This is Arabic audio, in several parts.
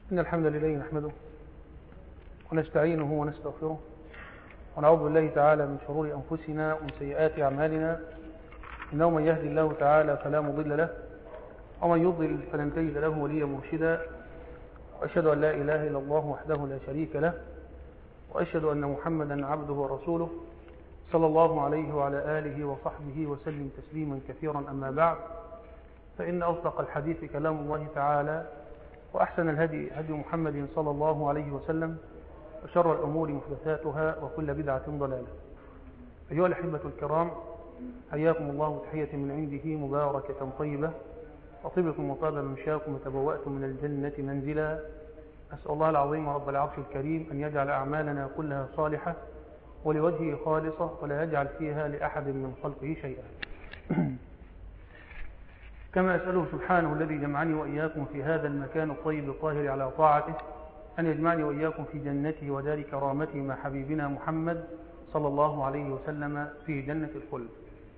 إن الحمد لله نحمده ونستعينه ونستغفره ونعوذ بالله تعالى من شرور أنفسنا ومن سيئات أعمالنا، إنه من يهدي الله تعالى فلا مضل له ومن يضلل فلن تجد له وليا مرشدا، وأشهد أن لا إله إلا الله وحده لا شريك له، وأشهد أن محمدا عبده ورسوله صلى الله عليه وعلى آله وصحبه وسلم تسليما كثيرا. أما بعد، فإن أصدق الحديث كلام الله تعالى، وأحسن الهدي هدي محمد صلى الله عليه وسلم، وشر الأمور محدثاتها وكل بدعة ضلالة. أيها الأحبة الكرام، حياكم الله تحية من عنده مباركة طيبة، وطبكم وطاب ممشاكم وتبوأتم من الجنة منزلا. أسأل الله العظيم رب العرش الكريم أن يجعل أعمالنا كلها صالحة ولوجهه خالصة، ولا يجعل فيها لأحد من خلقه شيئا. كما أسأله سبحانه الذي جمعني وإياكم في هذا المكان الطيب الطاهر على طاعته أن يجمعني وإياكم في جنته ودار كرامته مع حبيبنا محمد صلى الله عليه وسلم في جنة الخلد.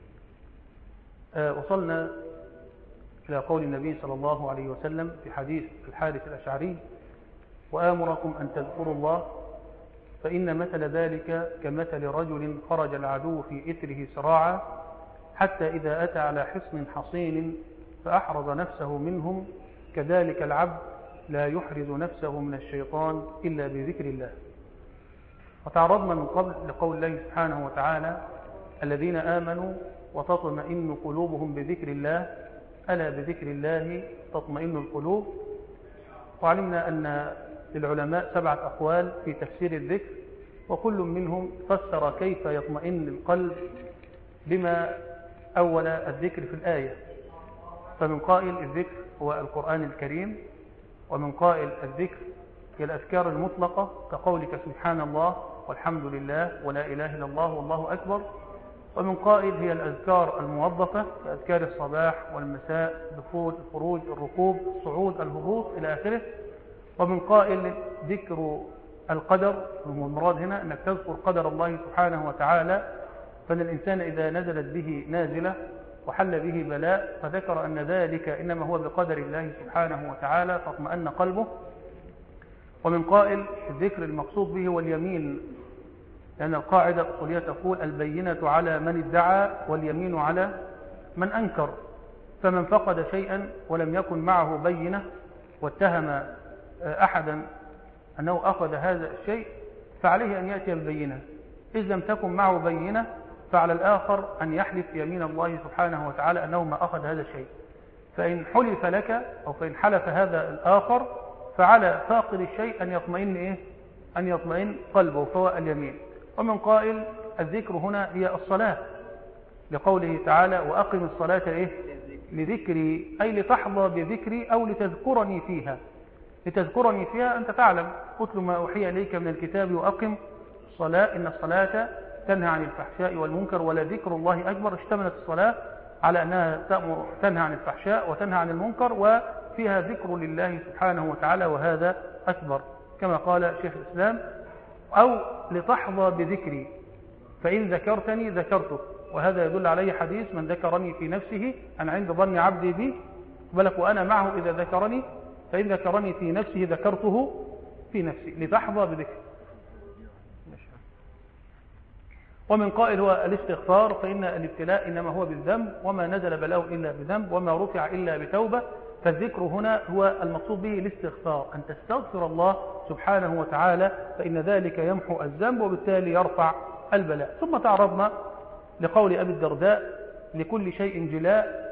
وصلنا إلى قول النبي صلى الله عليه وسلم في حديث الحارث الأشعري: وآمركم أن تذكروا الله فإن مثل ذلك كمثل رجل خرج العدو في إثره سراعا حتى إذا أتى على حصن حصين فأحرز نفسه منهم، كذلك العبد لا يحرز نفسه من الشيطان إلا بذكر الله. وتعرضنا من قبل لقول الله سبحانه وتعالى: الذين آمنوا وتطمئن قلوبهم بذكر الله، ألا بذكر الله تطمئن القلوب. وعلمنا أن للعلماء 7 أقوال في تفسير الذكر، وكل منهم فسر كيف يطمئن القلب بما أول الذكر في الآية. فمن قائل الذكر هو القرآن الكريم، ومن قائل الذكر هي الأذكار المطلقة كقولك سبحان الله والحمد لله ولا إله إلا الله والله أكبر، ومن قائل هي الأذكار الموظفة كأذكار الصباح والمساء، دخول الخروج الركوب الصعود الهبوط إلى آخره، ومن قائل ذكر القدر. والمراد هنا أنك تذكر قدر الله سبحانه وتعالى، فإن الإنسان إذا نزلت به نازلة وحل به بلاء فذكر أن ذلك إنما هو بقدر الله سبحانه وتعالى فاطمأن قلبه. ومن قائل الذكر المقصود به هو اليمين، لأن القاعدة الأصولية تقول: البينة على من ادعى واليمين على من أنكر. فمن فقد شيئا ولم يكن معه بينة واتهم أحدا أنه أخذ هذا الشيء فعليه أن يأتي البينة. إذ لم تكن معه بينة فعلى الآخر أن يحلف يمين الله سبحانه وتعالى أنه ما أخذ هذا الشيء. فإن حلف لك أو فإن حلف هذا الآخر فعلى فاقد الشيء أن يطمئن أن يطمئن قلبه، فهو اليمين. ومن قائل الذكر هنا هي الصلاة، لقوله تعالى: وأقم الصلاة لذكري، أي لتحظى بذكري أو لتذكرني فيها. لتذكرني فيها أنت تعلم: اتل ما أوحي إليك من الكتاب وأقم الصلاة إن الصلاة تنهى عن الفحشاء والمنكر ولذكر الله أكبر. اشتملت الصلاة على أنها تنهى عن الفحشاء وتنهى عن المنكر، وفيها ذكر لله سبحانه وتعالى، وهذا أكبر كما قال شيخ الإسلام: أو لتحظى بذكري فإن ذكرتني ذكرتك. وهذا يدل عليه حديث: من ذكرني في نفسه أنا عند ظن عبدي بي، بلك وأنا معه إذا ذكرني، فإن ذكرني في نفسه ذكرته في نفسي. لتحظى بذكر. ومن قائل هو الاستغفار، فإن الابتلاء إنما هو بالذنب، وما نزل بلاء إلا بذنب، وما رفع إلا بتوبة. فالذكر هنا هو المقصود به الاستغفار، أن تستغفر الله سبحانه وتعالى، فإن ذلك يمحو الذنب وبالتالي يرفع البلاء. ثم تعرضنا لقول أبي الدرداء: لكل شيء جلاء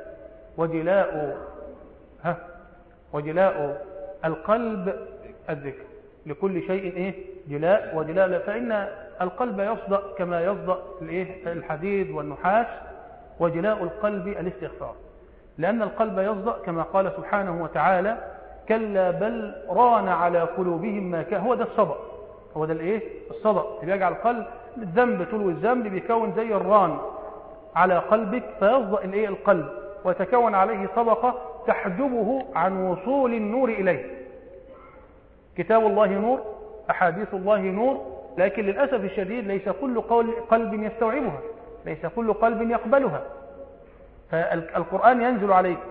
وجلاء القلب الذكر. لكل شيء جلاء وجلاء، فإن القلب يصدأ كما يصدأ الحديد والنحاس، وجلاء القلب الاستغفار، لأن القلب يصدأ كما قال سبحانه وتعالى: كلا بل ران على قلوبهم ما كان. هو ده الصدأ، هو ده الصدأ اللي بيجعل القلب الذنب تلو الذنب بيكون زي الران على قلبك، فيصدأ القلب ويتكون عليه طبقة تحجبه عن وصول النور إليه. كتاب الله نور، أحاديث الله نور، لكن للأسف الشديد ليس كل قلب يستوعبها، ليس كل قلب يقبلها. فالقرآن ينزل عليك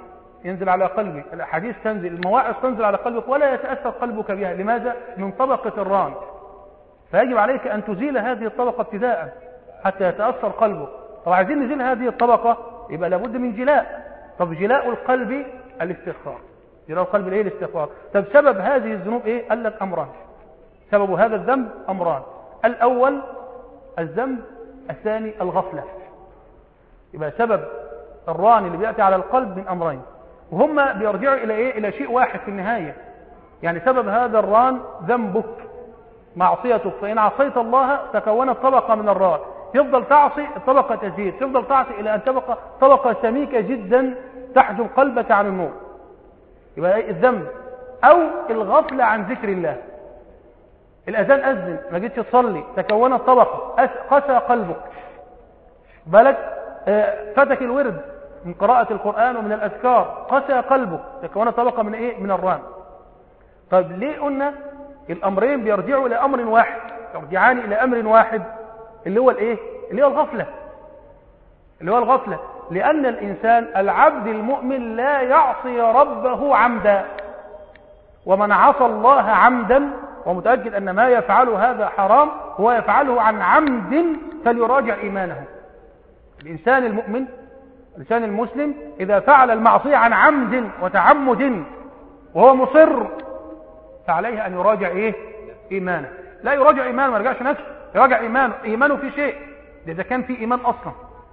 ينزل على قلبك، الأحاديث تنزل، المواعظ تنزل على قلبك ولا يتأثر قلبك بها. لماذا؟ من طبقة الران. فيجب عليك أن تزيل هذه الطبقة ابتداء حتى يتأثر قلبك. طب عايزين نزيل هذه الطبقة، يبقى لابد من جلاء. طب جلاء القلب الاستغفار. جلاء القلب الايه؟ الاستغفار. طب سبب هذه الذنوب ايه؟ قال لك أمران. سبب هذا الذنب أمران: الأول الذنب، الثاني الغفلة. يبقى سبب الران اللي بيأتي على القلب من أمرين، وهما بيرجعوا إلى إيه؟ إلى شيء واحد في النهاية. يعني سبب هذا الران ذنبك، معصيتك. فإن عصيت الله تكونت طبقة من الران، تفضل تعصي، الطبقة تزيد، تفضل تعصي إلى أن تبقى طبقة سميكة جدا تحجب قلبك عن النور. يبقى إيه؟ الذنب. أو الغفلة عن ذكر الله. الأذان أذن ما جيتش تصلي، تكونت طبقة، قسى قلبك. بالك فتك الورد من قراءة القرآن ومن الأذكار، قسى قلبك، تكونت طبقة من إيه؟ من الران. طيب ليه قلنا الأمرين بيرجعوا إلى أمر واحد، يرجعان إلى أمر واحد اللي هو الإيه؟ اللي هو الغفلة. اللي هو الغفلة. لأن الإنسان العبد المؤمن لا يعصي ربه عمدا، ومن عصى الله عمدا ومتأكد أن ما يفعله هذا حرام هو يفعله عن عمد فليراجع إيمانه. الإنسان المؤمن، الإنسان المسلم، إذا فعل المعصية عن عمد وتعمد وهو مصر فعليه أن يراجع إيه؟ إيمانه. لا يراجع إيمانه، ما يرجعش نفسه، يراجع إيمانه في شيء، إذا كان في إيمان أصلا.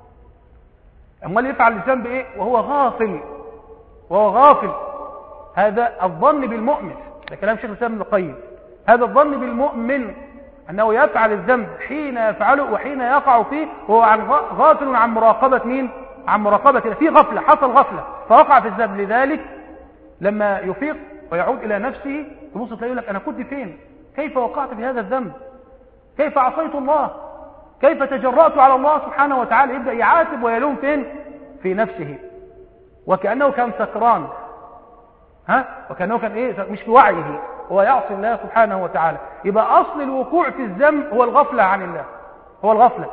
أمال يفعل الذنب إيه؟ وهو غافل. وهو غافل. هذا الظن بالمؤمن، ده كلام شيخ الإسلام ابن القيم. هذا الظن بالمؤمن أنه يفعل الذنب حين يفعله وحين يقع فيه وهو غافل عن مراقبة مين؟ عن مراقبة. في غفلة، حصل غفلة فوقع في الذنب. لذلك لما يفيق ويعود إلى نفسه تبص تلاقيه يقول لك أنا كنت فين؟ كيف وقعت في هذا الذنب؟ كيف عصيت الله؟ كيف تجرأت على الله سبحانه وتعالى؟ يبدأ يعاتب ويلوم فين؟ في نفسه، وكأنه كان سكران، وكأنه كان إيه؟ مش في وعيه، هو يعصي الله سبحانه وتعالى. يبقى أصل الوقوع في الذنب هو الغفلة عن الله، هو الغفلة.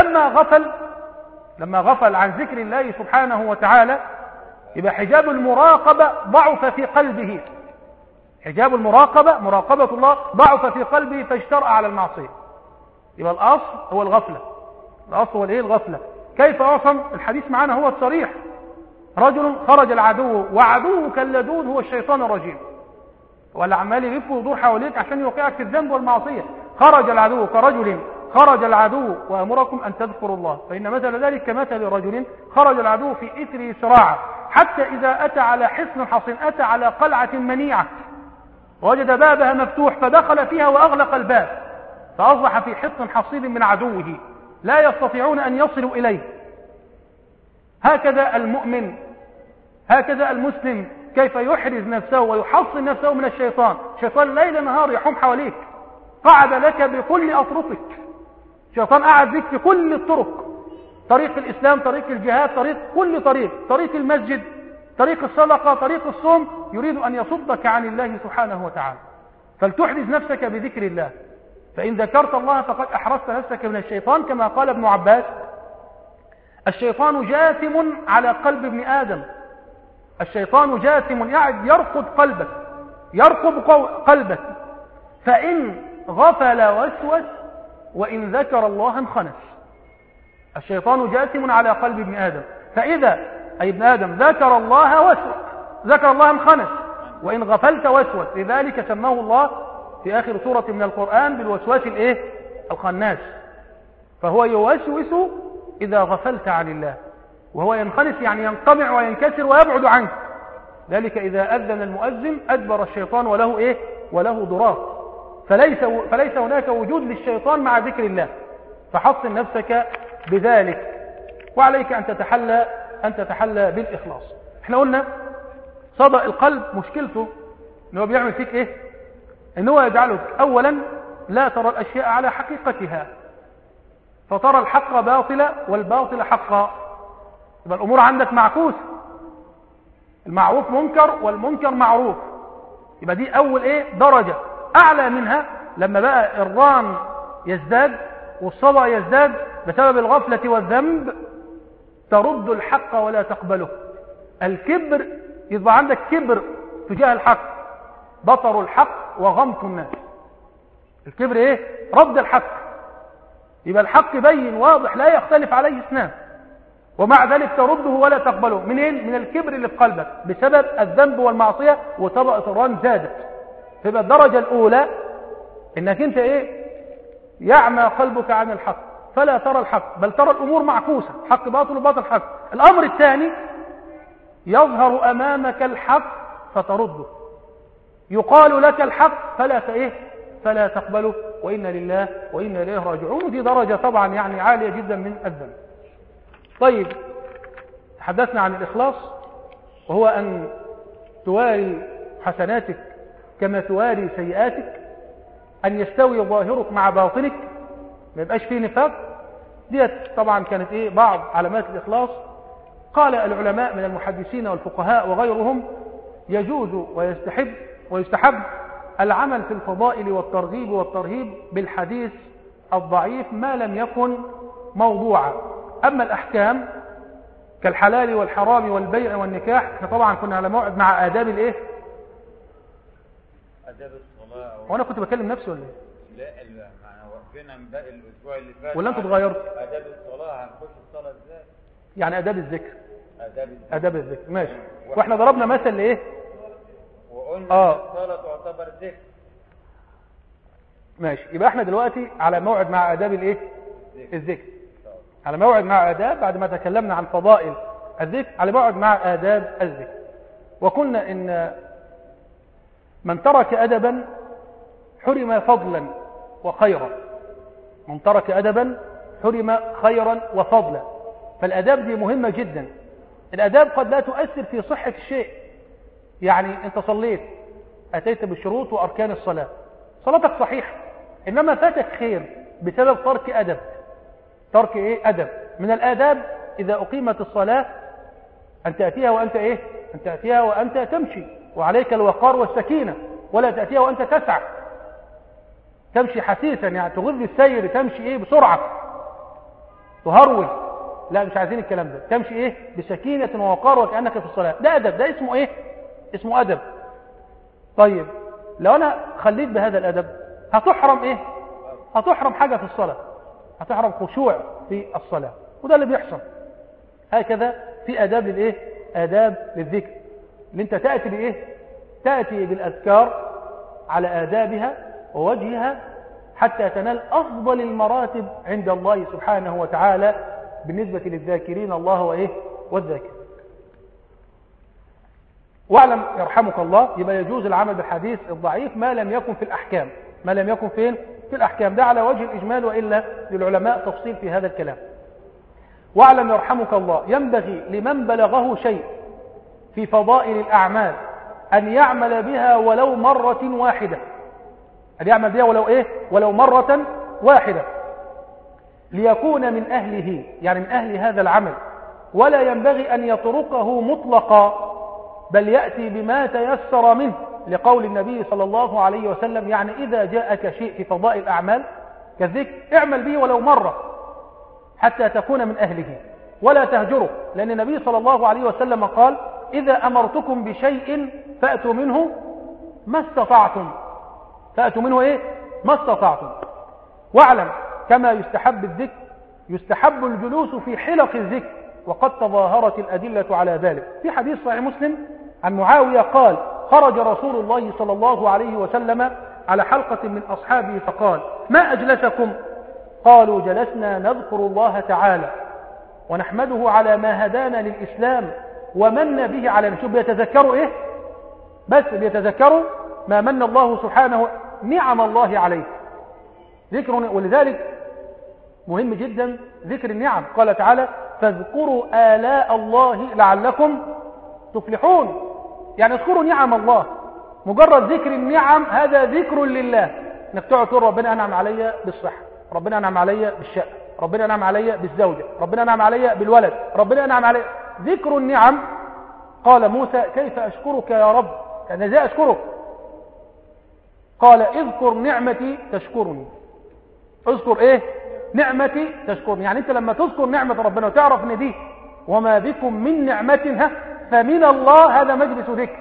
لما غفل عن ذكر الله سبحانه وتعالى يبقى حجاب المراقبة ضعف في قلبه. حجاب المراقبة، مراقبة الله، ضعف في قلبه فاجترأ على المعصية. يبقى الأصل هو الغفلة. الأصل هو الإيه؟ الغفلة. كيف أصلا؟ الحديث معنا هو الصريح: رجل خرج العدو وعدوه كاللدود هو الشيطان الرجيم. ولا عمال يلف ويدور حواليك عشان يوقعك في الذنب والمعصية. خرج العدو كرجل خرج العدو وأمركم أن تذكروا الله، فإن مثل ذلك كمثل رجل خرج العدو في إثره سراعا حتى إذا أتى على حصن حصين، أتى على قلعة منيعة وجد بابها مفتوح فدخل فيها وأغلق الباب، فأصبح في حصن حصين من عدوه لا يستطيعون أن يصلوا إليه. هكذا المؤمن، هكذا المسلم، كيف يحرز نفسه ويحصن نفسه من الشيطان. الشيطان ليل نهار يحوم حواليك، قعد لك بكل أطرقك. الشيطان قعد لك في كل الطرق، طريق الإسلام، طريق الجهاد، كل طريق المسجد، طريق الصدقة، طريق الصوم، يريد أن يصدك عن الله سبحانه وتعالى. فلتحرز نفسك بذكر الله، فإن ذكرت الله فقد أحرزت نفسك من الشيطان. كما قال ابن عباس: الشيطان جاثم على قلب ابن آدم. الشيطان جاثم، يعني يرقب قلبك، يرقب قلبك، فإن غفل وسوس وإن ذكر الله انخنس. الشيطان جاثم على قلب ابن آدم، فإذا أي ابن آدم ذكر الله وسوس، ذكر الله انخنس، وإن غفلت وسوس. لذلك سماه الله في آخر سورة من القرآن بالوسواس الإيه؟ الخناس. فهو يوسوس إذا غفلت عن الله، وهو ينخنس يعني ينقمع وينكسر ويبعد عنك. ذلك إذا أذن المؤذن أدبر الشيطان وله إيه؟ وله ضراط. فليس هناك وجود للشيطان مع ذكر الله، فحصن نفسك بذلك. وعليك أن تتحلى بالإخلاص. احنا قلنا صدى القلب مشكلته إنه بيعمل فيك إيه؟ إنه يجعلك أولا لا ترى الأشياء على حقيقتها، فترى الحق باطلا والباطل حقا. يبقى الأمور عندك معكوس، المعروف منكر والمنكر معروف. يبقى دي أول إيه؟ درجة. أعلى منها لما بقى الران يزداد والصدى يزداد بسبب الغفلة والذنب، ترد الحق ولا تقبله. الكبر يبقى عندك كبر تجاه الحق، بطر الحق وغمط الناس. الكبر ايه؟ رد الحق. يبقى الحق بين واضح لا يختلف عليه اثنان، ومع ذلك ترده ولا تقبله. منين؟ من الكبر اللي في قلبك بسبب الذنب والمعصية، وطبقة الران زادت. فيبقى الدرجة الأولى انك انت ايه؟ يعمى قلبك عن الحق فلا ترى الحق، بل ترى الأمور معكوسة، حق باطل وباطل حق. الأمر الثاني يظهر أمامك الحق فترده، يقال لك الحق فلا تقبله، وإنا لله وإنا إليه راجعون. دي درجة طبعا يعني عالية جدا من الذنب. طيب، تحدثنا عن الإخلاص، وهو أن تواري حسناتك كما تواري سيئاتك، أن يستوي ظاهرك مع باطنك، ما يبقاش فيه نفاق. ديت طبعا كانت بعض علامات الإخلاص. قال العلماء من المحدثين والفقهاء وغيرهم: يجوز ويستحب العمل في الفضائل والترغيب والترهيب بالحديث الضعيف ما لم يكن موضوعا. أما الأحكام كالحلال والحرام والبيع والنكاح، احنا طبعا كنا على موعد مع آداب آداب الصلاة. وانا كنت بكلم نفسي ولا ايه؟ لا، احنا وقفنا من باقي الاسبوع اللي فات. ولا انتوا اتغيرتوا؟ آداب الصلاة، هنخش الصلاة ازاي؟ يعني آداب الذكر. آداب الذكر ماشي. واحنا ضربنا مثل لايه؟ وقلنا الصلاة تعتبر ذكر. ماشي. يبقى احنا دلوقتي على موعد مع آداب الذكر. على موعد مع آداب، بعد ما تكلمنا عن فضائل الذكر، على موعد مع آداب الذكر. وقلنا ان من ترك أدبا حرم فضلا وخيرا. من ترك أدبا حرم خيرا وفضلا. فالأداب دي مهمة جدا. الأداب قد لا تؤثر في صحة الشيء. يعني أنت صليت، أتيت بالشروط وأركان الصلاة، صلاتك صحيحة، إنما فاتك خير بسبب ترك أدب. ترك أدب. من الآداب إذا أقيمت الصلاة أن تأتيها وأنت أن تأتيها وأنت تمشي، وعليك الوقار والسكينة، ولا تأتيها وأنت تسعى، تمشي حسيسا، يعني تغذي السير، تمشي بسرعة، تهرول. لا، مش عايزين الكلام ده. تمشي بسكينة ووقار وكأنك في الصلاة. ده أدب. ده اسمه اسمه أدب. طيب، لو أنا خليت بهذا الأدب هتحرم هتحرم حاجة في الصلاة، هتحرم خشوع في الصلاة، وده اللي بيحصل. هكذا في آداب آداب للذكر، اللي انت تأتي تأتي بالأذكار على آدابها ووجهها حتى تنال أفضل المراتب عند الله سبحانه وتعالى بالنسبة للذاكرين الله والذاكرين. واعلم يرحمك الله، يبقى يجوز العمل بالحديث الضعيف ما لم يكن في الأحكام. ما لم يكن فين؟ في الأحكام. ده على وجه الإجمال، وإلا للعلماء تفصيل في هذا الكلام. واعلم يرحمك الله، ينبغي لمن بلغه شيء في فضائل الأعمال أن يعمل بها ولو مرة واحدة. أن يعمل بها ولو مرة واحدة، ليكون من أهله، يعني من أهل هذا العمل. ولا ينبغي أن يتركه مطلقا، بل يأتي بما تيسر منه، لقول النبي صلى الله عليه وسلم: يعني إذا جاءك شيء في فضائل الأعمال كالذكر اعمل به ولو مرة حتى تكون من أهله، ولا تهجره. لأن النبي صلى الله عليه وسلم قال: إذا أمرتكم بشيء فأتوا منه ما استطعتم. فأتوا منه ما استطعتم. واعلم كما يستحب الذكر، يستحب الجلوس في حلق الذكر، وقد تظاهرت الأدلة على ذلك. في حديث صحيح مسلم عن معاوية قال: خرج رسول الله صلى الله عليه وسلم على حلقة من أصحابه فقال: ما أجلسكم؟ قالوا: جلسنا نذكر الله تعالى ونحمده على ما هدانا للإسلام ومن به على نشوف. بيتذكروا بس بيتذكروا ما من الله سبحانه، نعم الله عليه. ذكر، ولذلك مهم جدا ذكر النعم. قال تعالى: فاذكروا آلاء الله لعلكم تفلحون. يعني اذكروا نعم الله. مجرد ذكر النعم هذا ذكر لله. انك تقعد تقول: ربنا أنعم علي بالصحة، ربنا أنعم علي بالشقة، ربنا أنعم علي بالزوجة، ربنا أنعم علي بالولد، ربنا أنعم علي. ذكر النعم. قال موسى: كيف أشكرك يا رب؟ يعني ازاي أشكرك؟ قال: اذكر نعمتي تشكرني. اذكر نعمتي تشكرني. يعني انت لما تذكر نعمة ربنا وتعرف ان دي وما بكم من نعمة فمن الله هذا مجلس ذكر.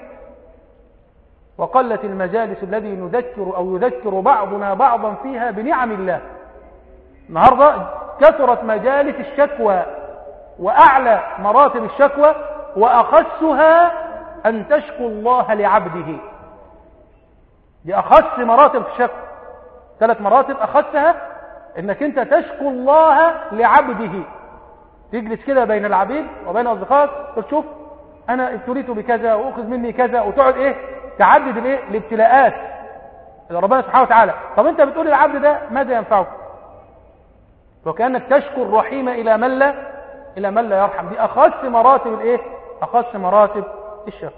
وقلت المجالس الذي نذكر أو يذكر بعضنا بعضا فيها بنعم الله. النهاردة كثرت مجالس الشكوى، وأعلى مراتب الشكوى وأخسها أن تشكو الله لعبده. دي أخس مراتب الشكوى، 3 مراتب أخسها إنك أنت تشكو الله لعبده. تجلس كده بين العبيد وبين أصدقائك وتشوف أنا ابتليت بكذا وأخذ مني كذا، وتقعد إيه تعدد الإيه الابتلاءات اللي ربنا سبحانه وتعالى. طب أنت بتقول للعبد ده ماذا ينفعك؟ وكأنك تشكو الرحيم إلى من لا يرحم. دي أخص مراتب الإيه؟ أخص مراتب الشكوى.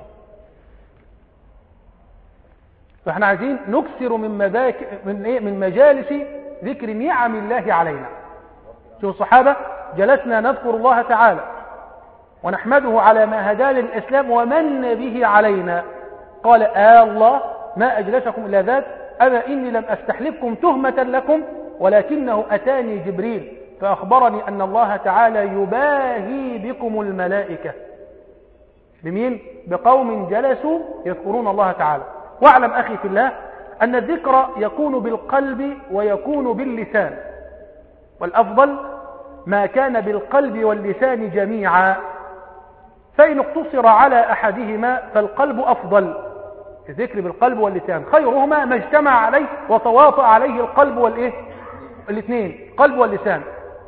فإحنا عايزين نكثر من مجالس ذكر نعم الله علينا. شوف الصحابة جلسنا نذكر الله تعالى ونحمده على ما هدانا للإسلام ومن به علينا. قال الله ما أجلسكم إلا ذات، أما إني لم أستحلفكم تهمة لكم ولكنه أتاني جبريل فأخبرني أن الله تعالى يباهي بكم الملائكة. بمين؟ بقوم جلسوا يذكرون الله تعالى. واعلم أخي في الله أن الذكر يكون بالقلب ويكون باللسان، والأفضل ما كان بالقلب واللسان جميعا، فإن اقتصر على أحدهما فالقلب أفضل. الذكر بالقلب واللسان خيرهما ما اجتمع عليه وتواطأ عليه القلب والإيه؟ الاثنين، قلب واللسان.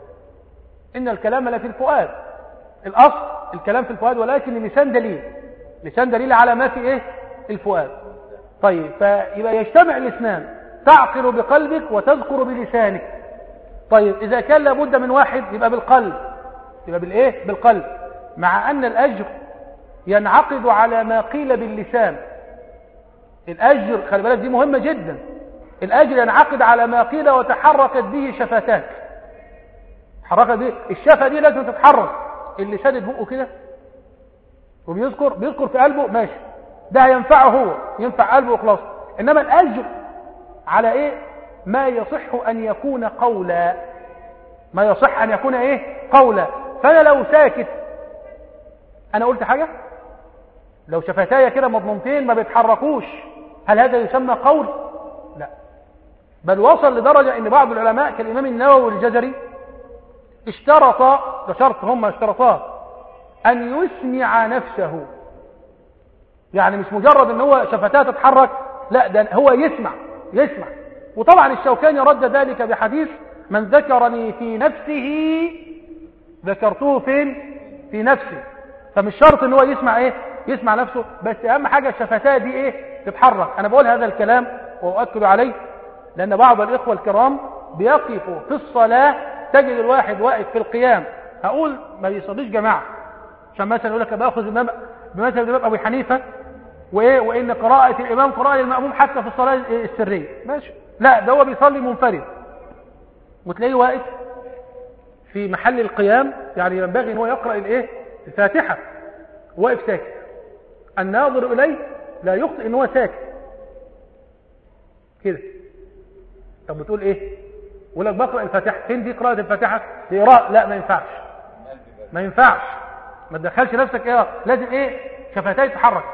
إن الكلام لفي الفؤاد، الأصل الكلام في الفؤاد، ولكن اللسان دليل، لسان دليل على ما في إيه؟ الفؤاد. طيب فيبقى يجتمع الاثنان، تعقل بقلبك وتذكر بلسانك. طيب إذا كان لابد من واحد يبقى بالقلب، يبقى بالإيه؟ بالقلب، مع أن الأجر ينعقد على ما قيل باللسان. الأجر خلي بالك دي مهمة جدا، الأجر ينعقد على ما قيل وتحركت به شفتاك. حركت به الشفة دي لازم تتحرك. اللي شدد بقه كده وبيذكر في قلبه ماشي، ده هينفعه هو، ينفع قلبه وخلاص. إنما الأجر على إيه؟ ما يصح أن يكون قولا، ما يصح أن يكون إيه؟ قولا. فأنا لو ساكت، أنا قلت حاجة، لو شفتايا كده مضمومتين ما بيتحركوش، هل هذا يسمى قول؟ لا، بل وصل لدرجة ان بعض العلماء كالإمام النووي والجزري اشترط، ده شرط هم اشترطاه، أن يسمع نفسه. يعني مش مجرد ان هو شفتاه تتحرك، لا، ده هو يسمع. وطبعا الشوكاني رد ذلك بحديث من ذكرني في نفسه ذكرته فين؟ في نفسي. فمش شرط ان هو يسمع ايه؟ يسمع نفسه، بس اهم حاجة الشفتاه دي ايه؟ تتحرك. انا بقول هذا الكلام واؤكد عليه لان بعض الاخوة الكرام بيقفوا في الصلاة، تجد الواحد واقف في القيام، هقول ما بيصليش جماعة، عشان مثلا يقول لك باخذ بمثل الامام ابي حنيفة وان قراءة الامام قراءة للمأموم حتى في الصلاة السرية، ماشي. لا، ده هو بيصلي منفرد وتلاقيه واقف في محل القيام، يعني ينبغي ان هو يقرأ الايه؟ الفاتحة، واقف ساكت. الناظر اليه لا يخطئ ان هو ساكت كده. طب بتقول ايه؟ يقول لك بقرأ الفاتحة. فين دي قراءة الفاتحة؟ قراءة؟ لا، ما ينفعش، ما تدخلش نفسك قراءة، لازم ايه؟ شفتاي تتحرك،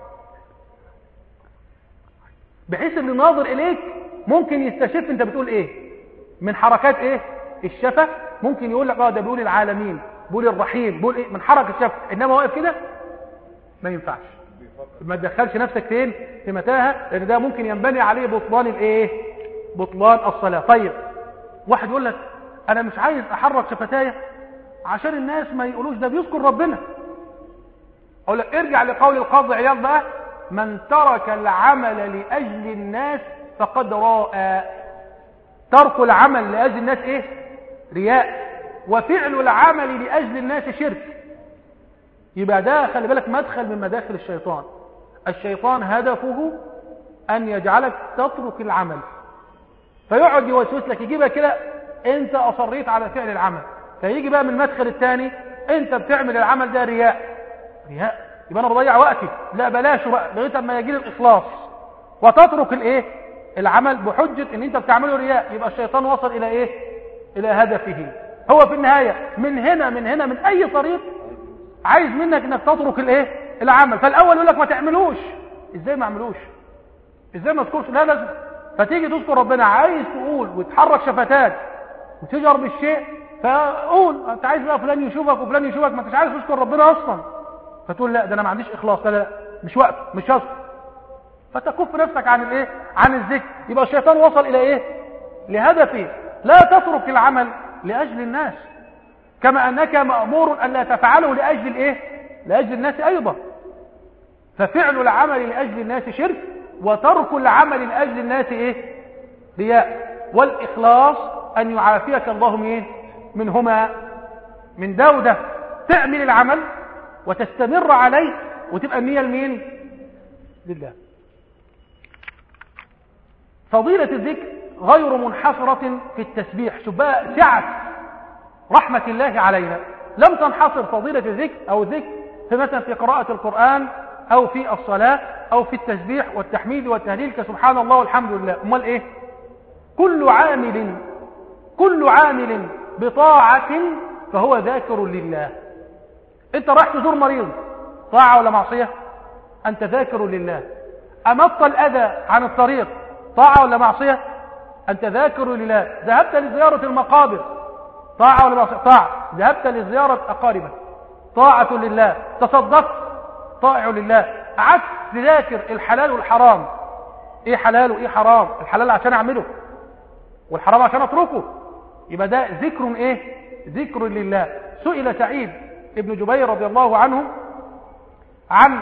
بحيث اللي ناظر اليك ممكن يستشف انت بتقول ايه من حركات ايه؟ الشفة. ممكن يقول لك ده بيقول العالمين، بيقول الرحيم، بيقول ايه من حركة الشفة. انما واقف كده ما ينفعش، ما تدخلش نفسك فين؟ في متاهة، لان ده ممكن ينبني عليه بطلان الايه؟ بطلان الصلاة. طيب واحد يقول لك انا مش عايز احرك شفتايا عشان الناس ما يقولوش ده بيذكر ربنا. اقول لك ارجع لقول القاضي عياض بقى: من ترك العمل لأجل الناس فقد راء. ترك العمل لأجل الناس ايه؟ رياء. وفعل العمل لأجل الناس شرك. يبقى ده خلي بالك مدخل من مداخل الشيطان. الشيطان هدفه أن يجعلك تترك العمل، فيقعد يوسوس لك، يجيبها كده انت أصريت على فعل العمل، فيجي بقى من المدخل الثاني انت بتعمل العمل ده رياء، يبقى انا بضيع وقتي، لا بلاشه بقى لغايه اما يجي لي الاخلاص، وتترك الايه؟ العمل بحجه ان انت بتعمله رياء. يبقى الشيطان وصل الى ايه؟ الى هدفه. هو في النهايه من هنا من اي طريق عايز منك انك تترك الايه؟ العمل. فالاول يقول لك ما تعملوش. ازاي ما اعملوش؟ ازاي ما تذكرش؟ لا لازم. فتيجي تذكر ربنا، عايز تقول وتحرك شفتات وتجهر بالشيء، فقول. انت عايز بقى فلان يشوفك وفلان يشوفك، ما انتش عايز تذكر ربنا اصلا، فتقول لا ده انا ما عنديش اخلاص، لا لا مش وقت، مش هذكر، فتكف نفسك عن الايه؟ عن الذكر. يبقى الشيطان وصل الى ايه؟ لهدفه. لا تترك العمل لاجل الناس، كما انك مأمور ان لا تفعله لاجل الايه؟ لاجل الناس ايضا. ففعل العمل لاجل الناس شرك، وترك العمل لاجل الناس ايه؟ رياء. والاخلاص ان يعافيك الله من ايه؟ منهما، من ده وده. تعمل العمل وتستمر عليه وتبقى النية لمين؟ لله. فضيلة الذكر غير منحصرة في التسبيح. شوف بقى سعة رحمة الله علينا، لم تنحصر فضيلة الذكر أو الذكر في مثلا في قراءة القرآن أو في الصلاة أو في التسبيح والتحميد والتهليل كسبحان الله والحمد لله. أمال إيه؟ كل عامل بطاعة فهو ذاكر لله. أنت رايح تزور مريض، طاعة ولا معصية؟ أنت ذاكر لله. أمط الأذى عن الطريق، طاعة ولا معصية؟ أنت ذاكر لله. ذهبت لزيارة المقابر، طاعة ولا معصية؟ طاعة. ذهبت لزيارة أقاربك، طاعة لله. تصدقت، طائع لله. قعدت تذاكر الحلال والحرام، إيه حلال وإيه حرام؟ الحلال عشان أعمله والحرام عشان أتركه، يبقى ده ذكر إيه؟ ذكر لله. سئل سعيد ابن جبير رضي الله عنه عن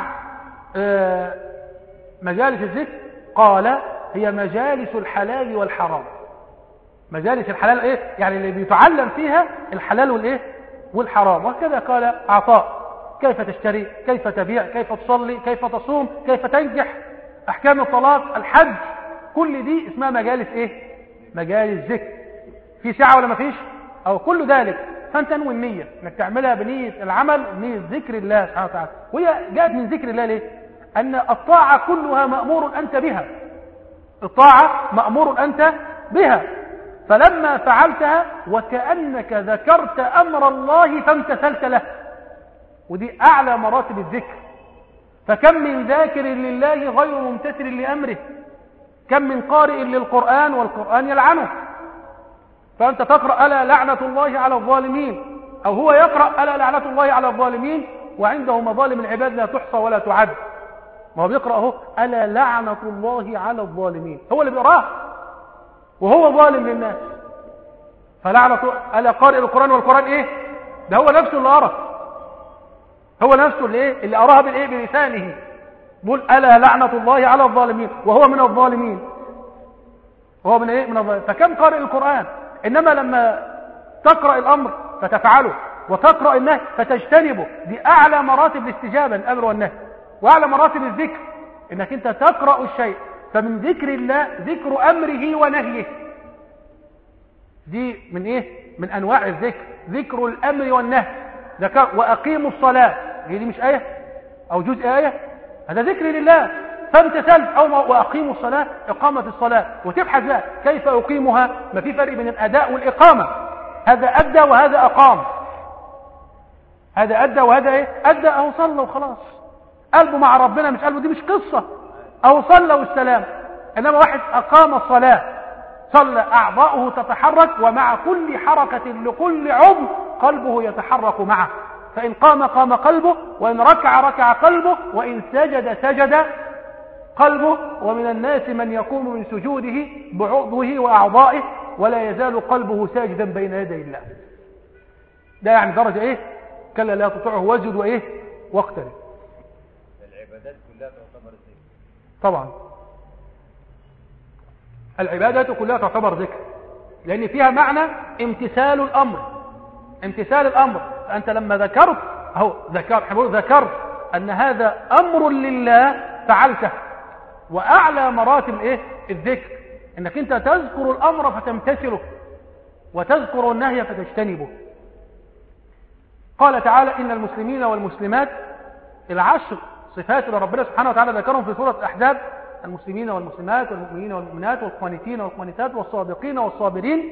مجالس الذكر، قال هي مجالس الحلال والحرام. مجالس الحلال ايه؟ يعني اللي بيتعلم فيها الحلال والايه؟ والحرام. وكذا قال عطاء: كيف تشتري، كيف تبيع، كيف تصلي، كيف تصوم، كيف تنجح، احكام الطلاق، الحج، كل دي اسمها مجالس ايه؟ مجالس ذكر. في ساعة ولا ما فيش؟ او كل ذلك. فانت انوي النية انك تعملها بنية العمل، نية ذكر الله سبحانه وتعالى. وهي جاءت من ذكر الله ليه؟ ان الطاعة كلها مأمور انت بها، الطاعة مأمور أنت بها. فلما فعلتها وكأنك ذكرت أمر الله فامتثلت له، ودي أعلى مراتب الذكر. فكم من ذاكر لله غير ممتثل لأمره، كم من قارئ للقرآن والقرآن يلعنه. فأنت تقرأ ألا لعنة الله على الظالمين، أو هو يقرأ ألا لعنة الله على الظالمين وعنده مظالم العباد لا تحصى ولا تعد. ما هو بيقرأ اهو ألا لعنة الله على الظالمين، هو اللي بيقراه وهو ظالم للناس. فلعنة ألا قارئ القرآن والقرآن إيه؟ ده هو نفسه اللي أرى، هو نفسه اللي إيه؟ اللي أراها بالإيه؟ بلسانه. بيقول ألا لعنة الله على الظالمين وهو من الظالمين، وهو من إيه؟ من الظالمين. فكم قارئ القرآن؟ إنما لما تقرأ الأمر فتفعله وتقرأ النهي فتجتنبه، دي أعلى مراتب الاستجابة الأمر والنهي، وأعلى مراتب الذكر إنك أنت تقرأ الشيء. فمن ذكر الله ذكر أمره ونهيه، دي من إيه؟ من أنواع الذكر، ذكر الأمر والنهي. ذكر وأقيموا الصلاة، دي مش آية أو جزء آية؟ هذا ذكر لله. فامتثلت أو وأقيموا الصلاة، إقامة الصلاة، وتبحث بقى كيف أقيمها. ما في فرق بين الأداء والإقامة، هذا أدى وهذا أقام، هذا أدى وهذا إيه؟ أدى أو صلى وخلاص، قلبه مع ربنا مش قلبه، دي مش قصة. أو صلى والسلام. إنما واحد أقام الصلاة، صلى أعضاؤه تتحرك، ومع كل حركة لكل عضو قلبه يتحرك معه. فإن قام قام قلبه، وإن ركع ركع قلبه، وإن سجد سجد قلبه. ومن الناس من يقوم من سجوده بعضوه وأعضائه ولا يزال قلبه ساجدا بين يدي الله. ده يعني درجة إيه؟ كلا لا تطعه واسجد وإيه؟ واقترب. العبادات كلها تعتبر ذكر طبعا، العبادات كلها تعتبر ذكر، لأن فيها معنى امتثال الأمر. امتثال الأمر، أنت لما ذكرت أهو ذكرت أن هذا أمر لله فعلته. وأعلى مراتب إيه؟ الذكر، أنك أنت تذكر الأمر فتمتثله وتذكر النهي فتجتنبه. قال تعالى: إن المسلمين والمسلمات، العشر صفات اللي ربنا سبحانه وتعالى ذكرهم في سورة الأحزاب: المسلمين والمسلمات والمؤمنين والمؤمنات والقانتين والقانتات والصادقين والصابرين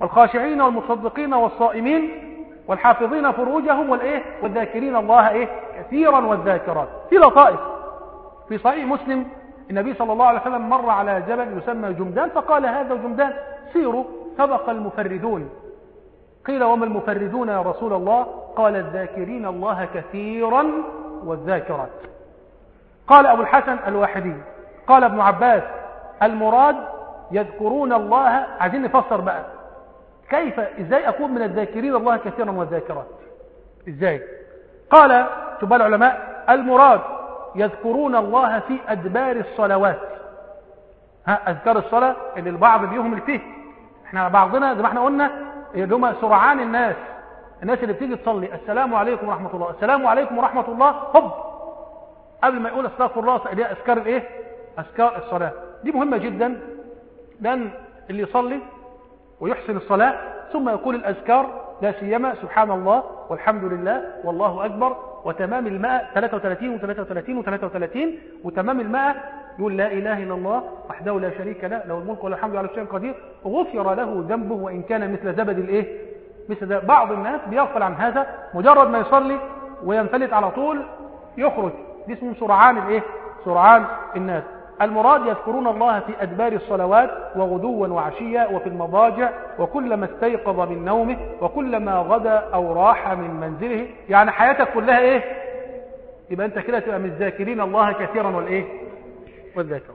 والخاشعين والمصدقين والصائمين والحافظين فروجهم والذاكرين الله كثيرا والذاكرات. في لطائف في صحيح مسلم، النبي صلى الله عليه وسلم مر على جبل يسمى جمدان، فقال هذا جمدان سيروا سبق المفردون. قيل وما المفردون يا رسول الله؟ قال الذاكرين الله كثيرا والذاكرات. قال أبو الحسن الواحدي قال ابن عباس المراد يذكرون الله. عايزين نفسر بقى كيف ازاي اكون من الذاكرين الله كثيرا والذاكرات ازاي؟ قال شباب العلماء المراد يذكرون الله في أدبار الصلوات. أذكار الصلاة اللي البعض بيهمل فيه. احنا بعضنا زي ما احنا قلنا اللي هم سرعان الناس اللي بتيجي تصلي السلام عليكم ورحمة الله السلام عليكم ورحمة الله، هب قبل ما يقول استغفر الله دي أذكار الايه؟ أذكار الصلاة. دي مهمة جدا، لأن اللي يصلي ويحسن الصلاة ثم يقول الأذكار لا سيما سبحان الله والحمد لله والله أكبر وتمام الماء 33 و33 و33 وتمام الماء يقول لا إله إلا الله وحده لا شريك له له الملك وله الحمد على كل شيء قدير، غفر له ذنبه وإن كان مثل زبد الايه؟ مثل ده. بعض الناس بيغفل عن هذا، مجرد ما يصلي وينفلت على طول يخرج. دي اسمه سرعان الايه؟ سرعان الناس. المراد يذكرون الله في أدبار الصلوات وغدوا وعشيا وفي المضاجع وكلما استيقظ من نومه وكلما غدا أو راح من منزله. يعني حياتك كلها ايه؟ يبقى انت كده تبقى من الذاكرين الله كثيرا والايه؟ والذاكرة.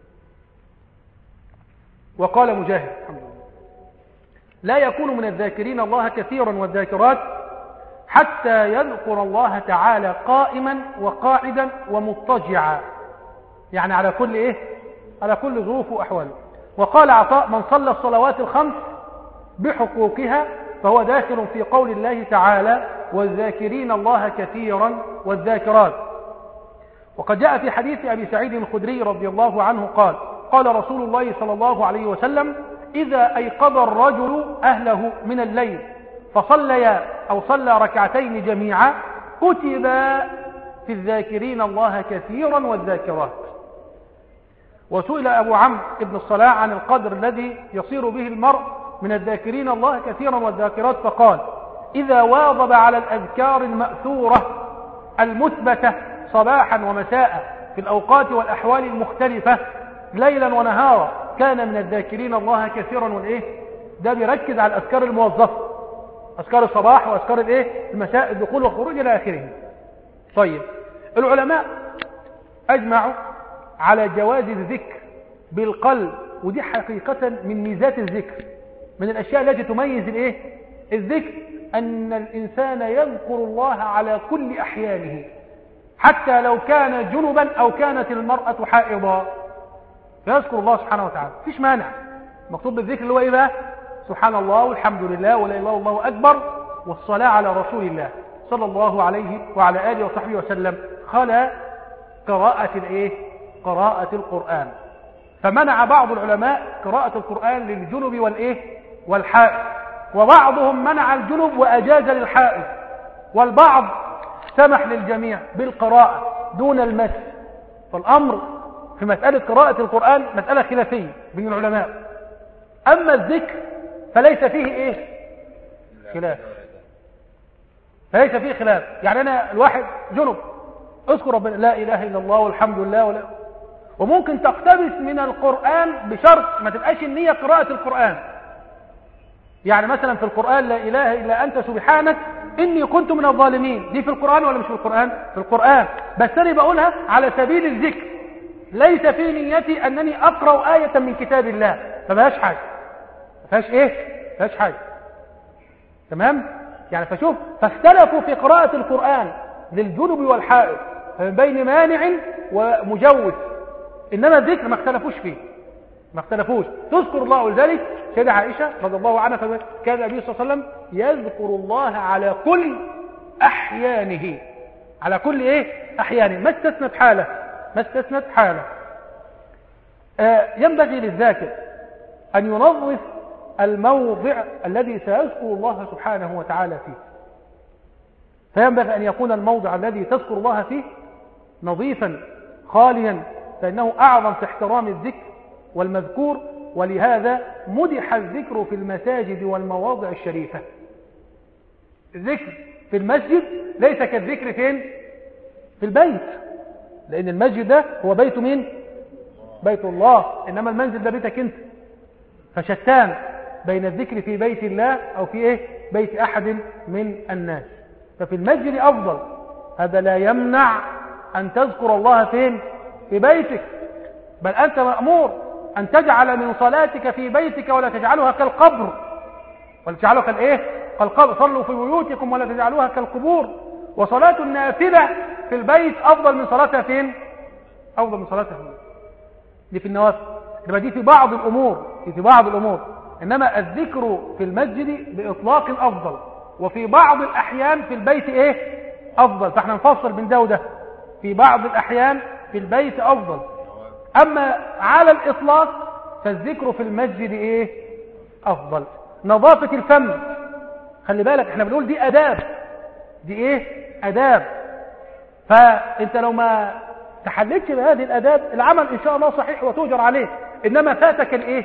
وقال مجاهد الحمد لله لا يكون من الذاكرين الله كثيرا والذاكرات حتى يذكر الله تعالى قائما وقاعدا ومضطجعا، يعني على كل ايه؟ على كل ظروف واحوال. وقال عطاء من صلى الصلوات الخمس بحقوقها فهو داخل في قول الله تعالى والذاكرين الله كثيرا والذاكرات. وقد جاء في حديث أبي سعيد الخدري رضي الله عنه قال قال رسول الله صلى الله عليه وسلم إذا أيقظ الرجل أهله من الليل فصليا أو صلى ركعتين جميعا كتب في الذاكرين الله كثيرا والذاكرات. وسئل أبو عمرو بن الصلاح عن القدر الذي يصير به المرء من الذاكرين الله كثيرا والذاكرات فقال إذا واظب على الأذكار المأثورة المثبتة صباحا ومساء في الأوقات والأحوال المختلفة ليلا ونهارا كان من الذاكرين الله كثيرا والإيه؟ ده بيركز على الأذكار الموظفة، أذكار الصباح وأذكار الإيه؟ المساء الدخول والخروج إلى آخره. طيب العلماء أجمعوا على جواز الذكر بالقلب، ودي حقيقة من ميزات الذكر، من الأشياء التي تميز الإيه؟ الذكر أن الإنسان يذكر الله على كل أحيانه حتى لو كان جنبا أو كانت المرأة حائضا فيذكر الله سبحانه وتعالى، فيش مانع. مكتوب بالذكر اللي هو إيه بقى؟ سبحان الله والحمد لله ولا إله إلا الله والله أكبر والصلاة على رسول الله صلى الله عليه وعلى آله وصحبه وسلم، خلا قراءة الإيه؟ قراءة القرآن. فمنع بعض العلماء قراءة القرآن للجنب والإيه؟ والحائض، وبعضهم منع الجنب وأجاز للحائض، والبعض سمح للجميع بالقراءة دون المس. فالأمر في مسألة قراءة القرآن مسألة خلافية بين العلماء. أما الذكر فليس فيه إيه؟ خلاف، فليس فيه خلاف. يعني أنا الواحد جنب اذكر ربنا لا إله إلا الله والحمد لله وممكن تقتبس من القرآن بشرط ما تبقاش النية قراءة القرآن. يعني مثلا في القرآن لا إله إلا أنت سبحانك إني كنت من الظالمين، دي في القرآن ولا مش في القرآن؟ في القرآن، بس أنا بقولها على سبيل الذكر، ليس في نيتي أنني أقرأ آية من كتاب الله، فماش حاجة، فاش إيه؟ فاش حاجة. تمام؟ يعني فشوف فاختلفوا في قراءة القرآن للجنب والحائض بين مانع ومجوز، إنما الذكر ما اختلفوش فيه، ما اختلفوش، تذكر الله. ولذلك سيدة عائشة رضي الله عنها كان النبي صلى الله عليه وسلم يذكر الله على كل أحيانه، على كل إيه؟ أحيانه، ما استثنت حالة، ما استثنت حالة. ينبغي للذاكر أن ينظف الموضع الذي سيذكر الله سبحانه وتعالى فيه، فينبغي أن يكون الموضع الذي تذكر الله فيه نظيفا خاليا، فإنه أعظم في احترام الذكر والمذكور. ولهذا مدح الذكر في المساجد والمواضع الشريفة. الذكر في المسجد ليس كالذكر فين؟ في البيت، لأن المسجد ده هو بيت مين؟ بيت الله، إنما المنزل ده بيتك أنت. فشتان بين الذكر في بيت الله أو في إيه؟ بيت أحد من الناس. ففي المسجد أفضل. هذا لا يمنع أن تذكر الله فين؟ في بيتك، بل أنت مأمور أن تجعل من صلاتك في بيتك ولا تجعلها كالقبر، ولا تجعلها كالإيه؟ كالقبر. صلوا في بيوتكم ولا تجعلوها كالقبور. وصلاة النافلة في البيت أفضل من صلاتها فين؟ أفضل من صلاتها فين؟ دي في النوافل. يبقى دي في بعض الأمور، في بعض الأمور. إنما الذكر في المسجد بإطلاق أفضل، وفي بعض الأحيان في البيت إيه؟ أفضل. فإحنا نفصل بين ده وده. في بعض الأحيان في البيت أفضل، أما على الإطلاق فالذكر في المسجد إيه؟ أفضل. نظافة الفم، خلي بالك إحنا بنقول دي أداب، دي إيه؟ أداب. فأنت لو ما تحلتش بهذه الأداب العمل إن شاء الله صحيح وتؤجر عليه، إنما فاتك الإيه؟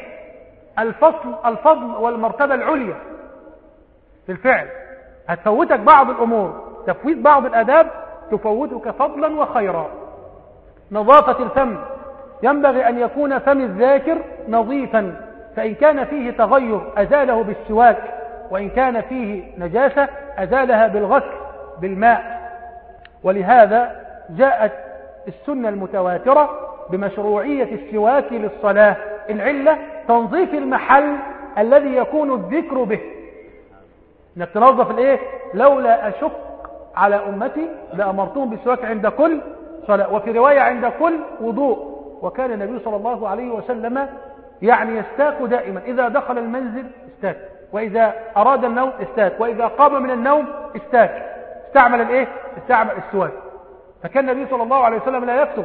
الفضل والمرتبة العليا في الفعل. هتفوتك بعض الأمور، تفويت بعض الأداب تفوتك فضلا وخيرا. نظافة الفم، ينبغي أن يكون فم الذاكر نظيفا، فإن كان فيه تغير أزاله بالسواك، وإن كان فيه نجاسة أزالها بالغسل بالماء. ولهذا جاءت السنة المتواترة بمشروعية السواك للصلاة. العلة تنظيف المحل الذي يكون الذكر به، انك تنظف الايه. لولا اشق على امتي لامرتهم بالسواك عند كل صلاة، وفي رواية عند كل وضوء. وكان النبي صلى الله عليه وسلم يعني يستاك دائما، اذا دخل المنزل استاك، واذا اراد النوم استاك، واذا قام من النوم استاك. استعمل الايه؟ استعمل السواك. فكان النبي صلى الله عليه وسلم لا يكتب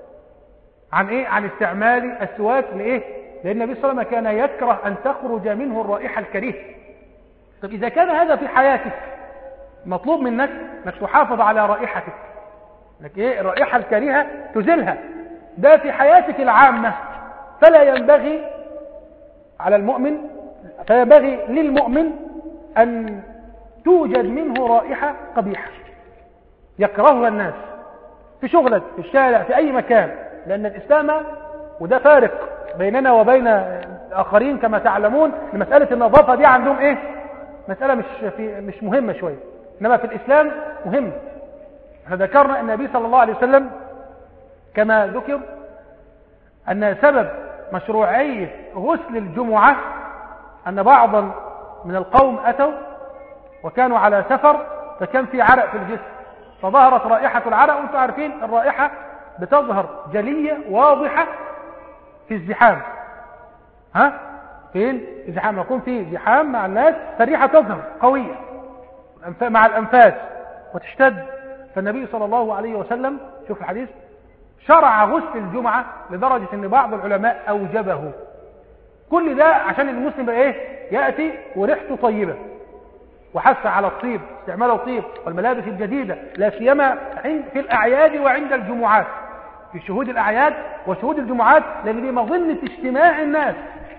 عن ايه؟ عن استعمال السواك. لايه؟ لان النبي صلى الله عليه وسلم كان يكره ان تخرج منه الرائحة الكريهة. طب اذا كان هذا في حياتك، مطلوب منك انك تحافظ على رائحتك، انك ايه؟ الرائحة الكريهة تزيلها. ده في حياتك العامة. فلا ينبغي على المؤمن، فينبغي للمؤمن ان توجد منه رائحة قبيحة يكرهها الناس، في شغلك، في الشارع، في أي مكان. لأن الإسلام، وده فارق بيننا وبين الآخرين كما تعلمون، مسألة النظافة دي عندهم إيه؟ مسألة مش مهمة شوية، إنما في الإسلام مهم. احنا ذكرنا أن النبي صلى الله عليه وسلم كما ذكر أن سبب مشروعية غسل الجمعة أن بعضا من القوم أتوا وكانوا على سفر، فكان في عرق في الجسم، فظهرت رائحة العرق. وانتم عارفين الرائحة بتظهر جلية واضحة في الزحام. ها؟ فين؟ الزحام، يكون في زحام مع الناس فالريحة تظهر قوية مع الأنفاس وتشتد. فالنبي صلى الله عليه وسلم، شوف الحديث، شرع غسل الجمعة لدرجة ان بعض العلماء أوجبه. كل ده عشان المسلم بقى ايه؟ يأتي وريحته طيبة، وحث على الطيب، استعمال الطيب والملابس الجديدة، لا سيما في الأعياد وعند الجمعات، في شهود الأعياد وشهود الجمعات، لأن دي مظنة اجتماع الناس،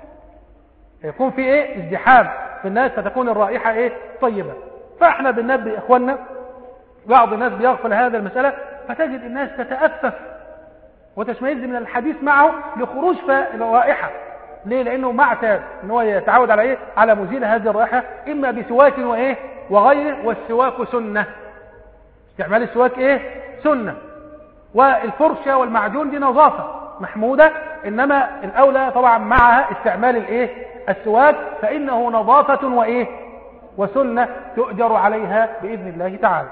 يكون في ايه؟ ازدحام في الناس، فتكون الرائحة ايه؟ طيبة. فاحنا بننبه اخواننا، بعض الناس بيغفل هذا المسألة، فتجد الناس تتأفف وتشمئز من الحديث معه لخروج الرائحة. ليه؟ لأنه معتاد ان هو يتعود على ايه؟ على مزيل هذه الرائحة، اما بسواك وايه؟ وغيره. والسواك سنة، استعمال السواك ايه؟ سنة. والفرشة والمعجون دي نظافة محمودة، انما الاولى طبعا معها استعمال الايه؟ السواك، فانه نظافة وايه؟ وسنة تؤجر عليها بإذن الله تعالى.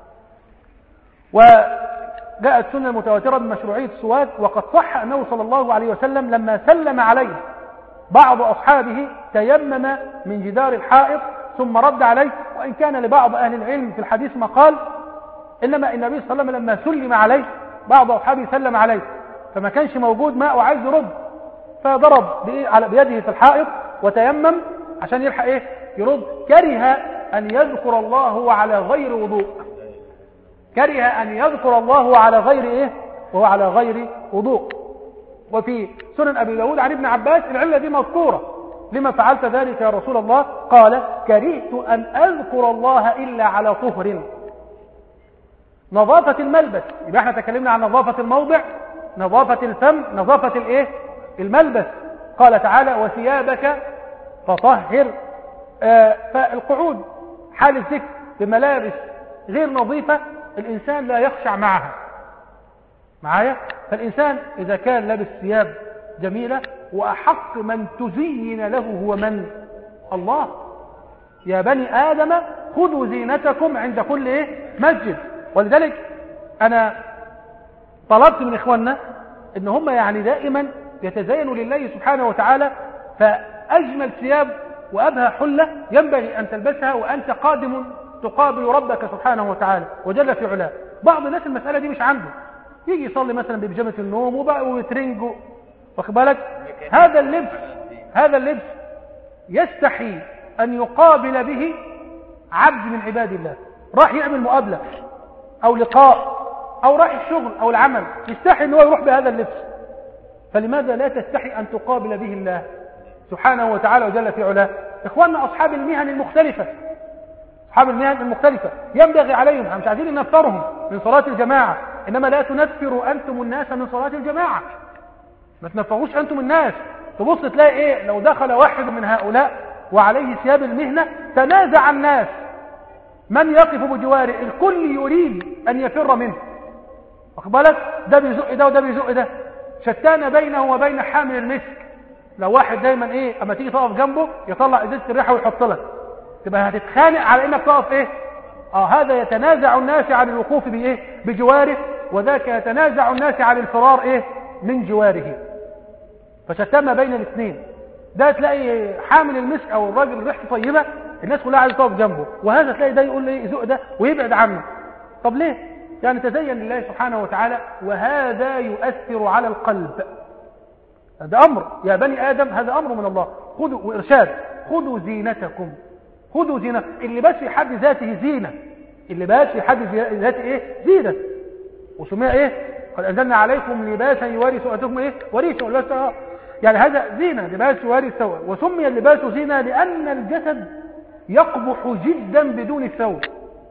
وجاءت سنة المتواترة بمشروعية السواك، وقد صح أنه صلى الله عليه وسلم لما سلم عليه بعض أصحابه تيمم من جدار الحائط ثم رد عليه. وإن كان لبعض أهل العلم في الحديث ما قال، إنما النبي صلى الله عليه وسلم لما سلم عليه بعض أصحابه سلم عليه فما كانش موجود ماء وعايز يرد، فضرب بيده في الحائط وتيمم عشان يلحق ايه؟ يرد. كره أن يذكر الله على غير وضوء، كره أن يذكر الله على غير ايه؟ وهو على غير وضوء. وفي سنن أبي داود عن ابن عباس العلة دي مذكورة، لما فعلت ذلك يا رسول الله؟ قال: كرهت أن أذكر الله إلا على طهر. نظافة الملبس، يبقى احنا تكلمنا عن نظافة الموضع، نظافة الفم، نظافة الايه؟ الملبس. قال تعالى وثيابك فطهر. فالقعود حال الذكر بملابس غير نظيفة الإنسان لا يخشع معايا. فالإنسان إذا كان لابس ثياب جميلة، وأحق من تزين له هو من؟ الله. يا بني آدم خذوا زينتكم عند كل مسجد. ولذلك أنا طلبت من إخواننا إن هم يعني دائما يتزينوا لله سبحانه وتعالى، فأجمل ثياب وأبهى حلة ينبغي أن تلبسها وأنت قادم تقابل ربك سبحانه وتعالى وجل في علاه. بعض الناس المسألة دي مش عنده، يجي يصلي مثلا ببيجامة النوم ويترنج، واخد بالك؟ هذا اللبس يستحي أن يقابل به عبد من عباد الله، راح يعمل مقابلة أو لقاء أو راح الشغل أو العمل، يستحي أنه يروح بهذا اللبس. فلماذا لا تستحي أن تقابل به الله سبحانه وتعالى وجل في علاه؟ إخواننا أصحاب المهن المختلفة، أصحاب المهن المختلفة ينبغي عليهم، مش عايزين ننفرهم من صلاة الجماعة، إنما لا تنفروا أنتم الناس من صلاة الجماعة. ما تنفروش أنتم الناس. تبص تلاقي لو دخل واحد من هؤلاء وعليه ثياب المهنة تنازع الناس من يقف بجواره، الكل يريد أن يفر منه، واخد بالك؟ ده بيزق ده وده بيزق ده، شتان بينه وبين حامل المسك. لو واحد دايما اما تيجي تقف جنبه يطلع ازازه الريحه ويحط لك، تبقى هتتخانق على انك تقف هذا يتنازع الناس عن الوقوف بجواره، وذاك يتنازع الناس عن الفرار من جواره. فشتان بين الاثنين. ده تلاقي حامل المسك او الراجل ريحته طيبه الناس كلها عايزه تقف جنبه، وهذا تلاقي ده يقول يزق ده ويبعد عنه. طب ليه؟ يعني تزين لله سبحانه وتعالى، وهذا يؤثر على القلب. هذا أمر يا بني آدم، هذا أمر من الله. خذوا وإرشاد، خذوا زينتكم، خذوا زينة. اللباس في حد ذاته زينة، اللباس في حد ذاته زينة، وسميها قد أنزلنا عليكم لباسا يواري سوءتكم وريشا. واللباس يعني هذا زينة، لباس يواري السوء. وسمي اللباس زينة لأن الجسد يقبح جدا بدون الثوب.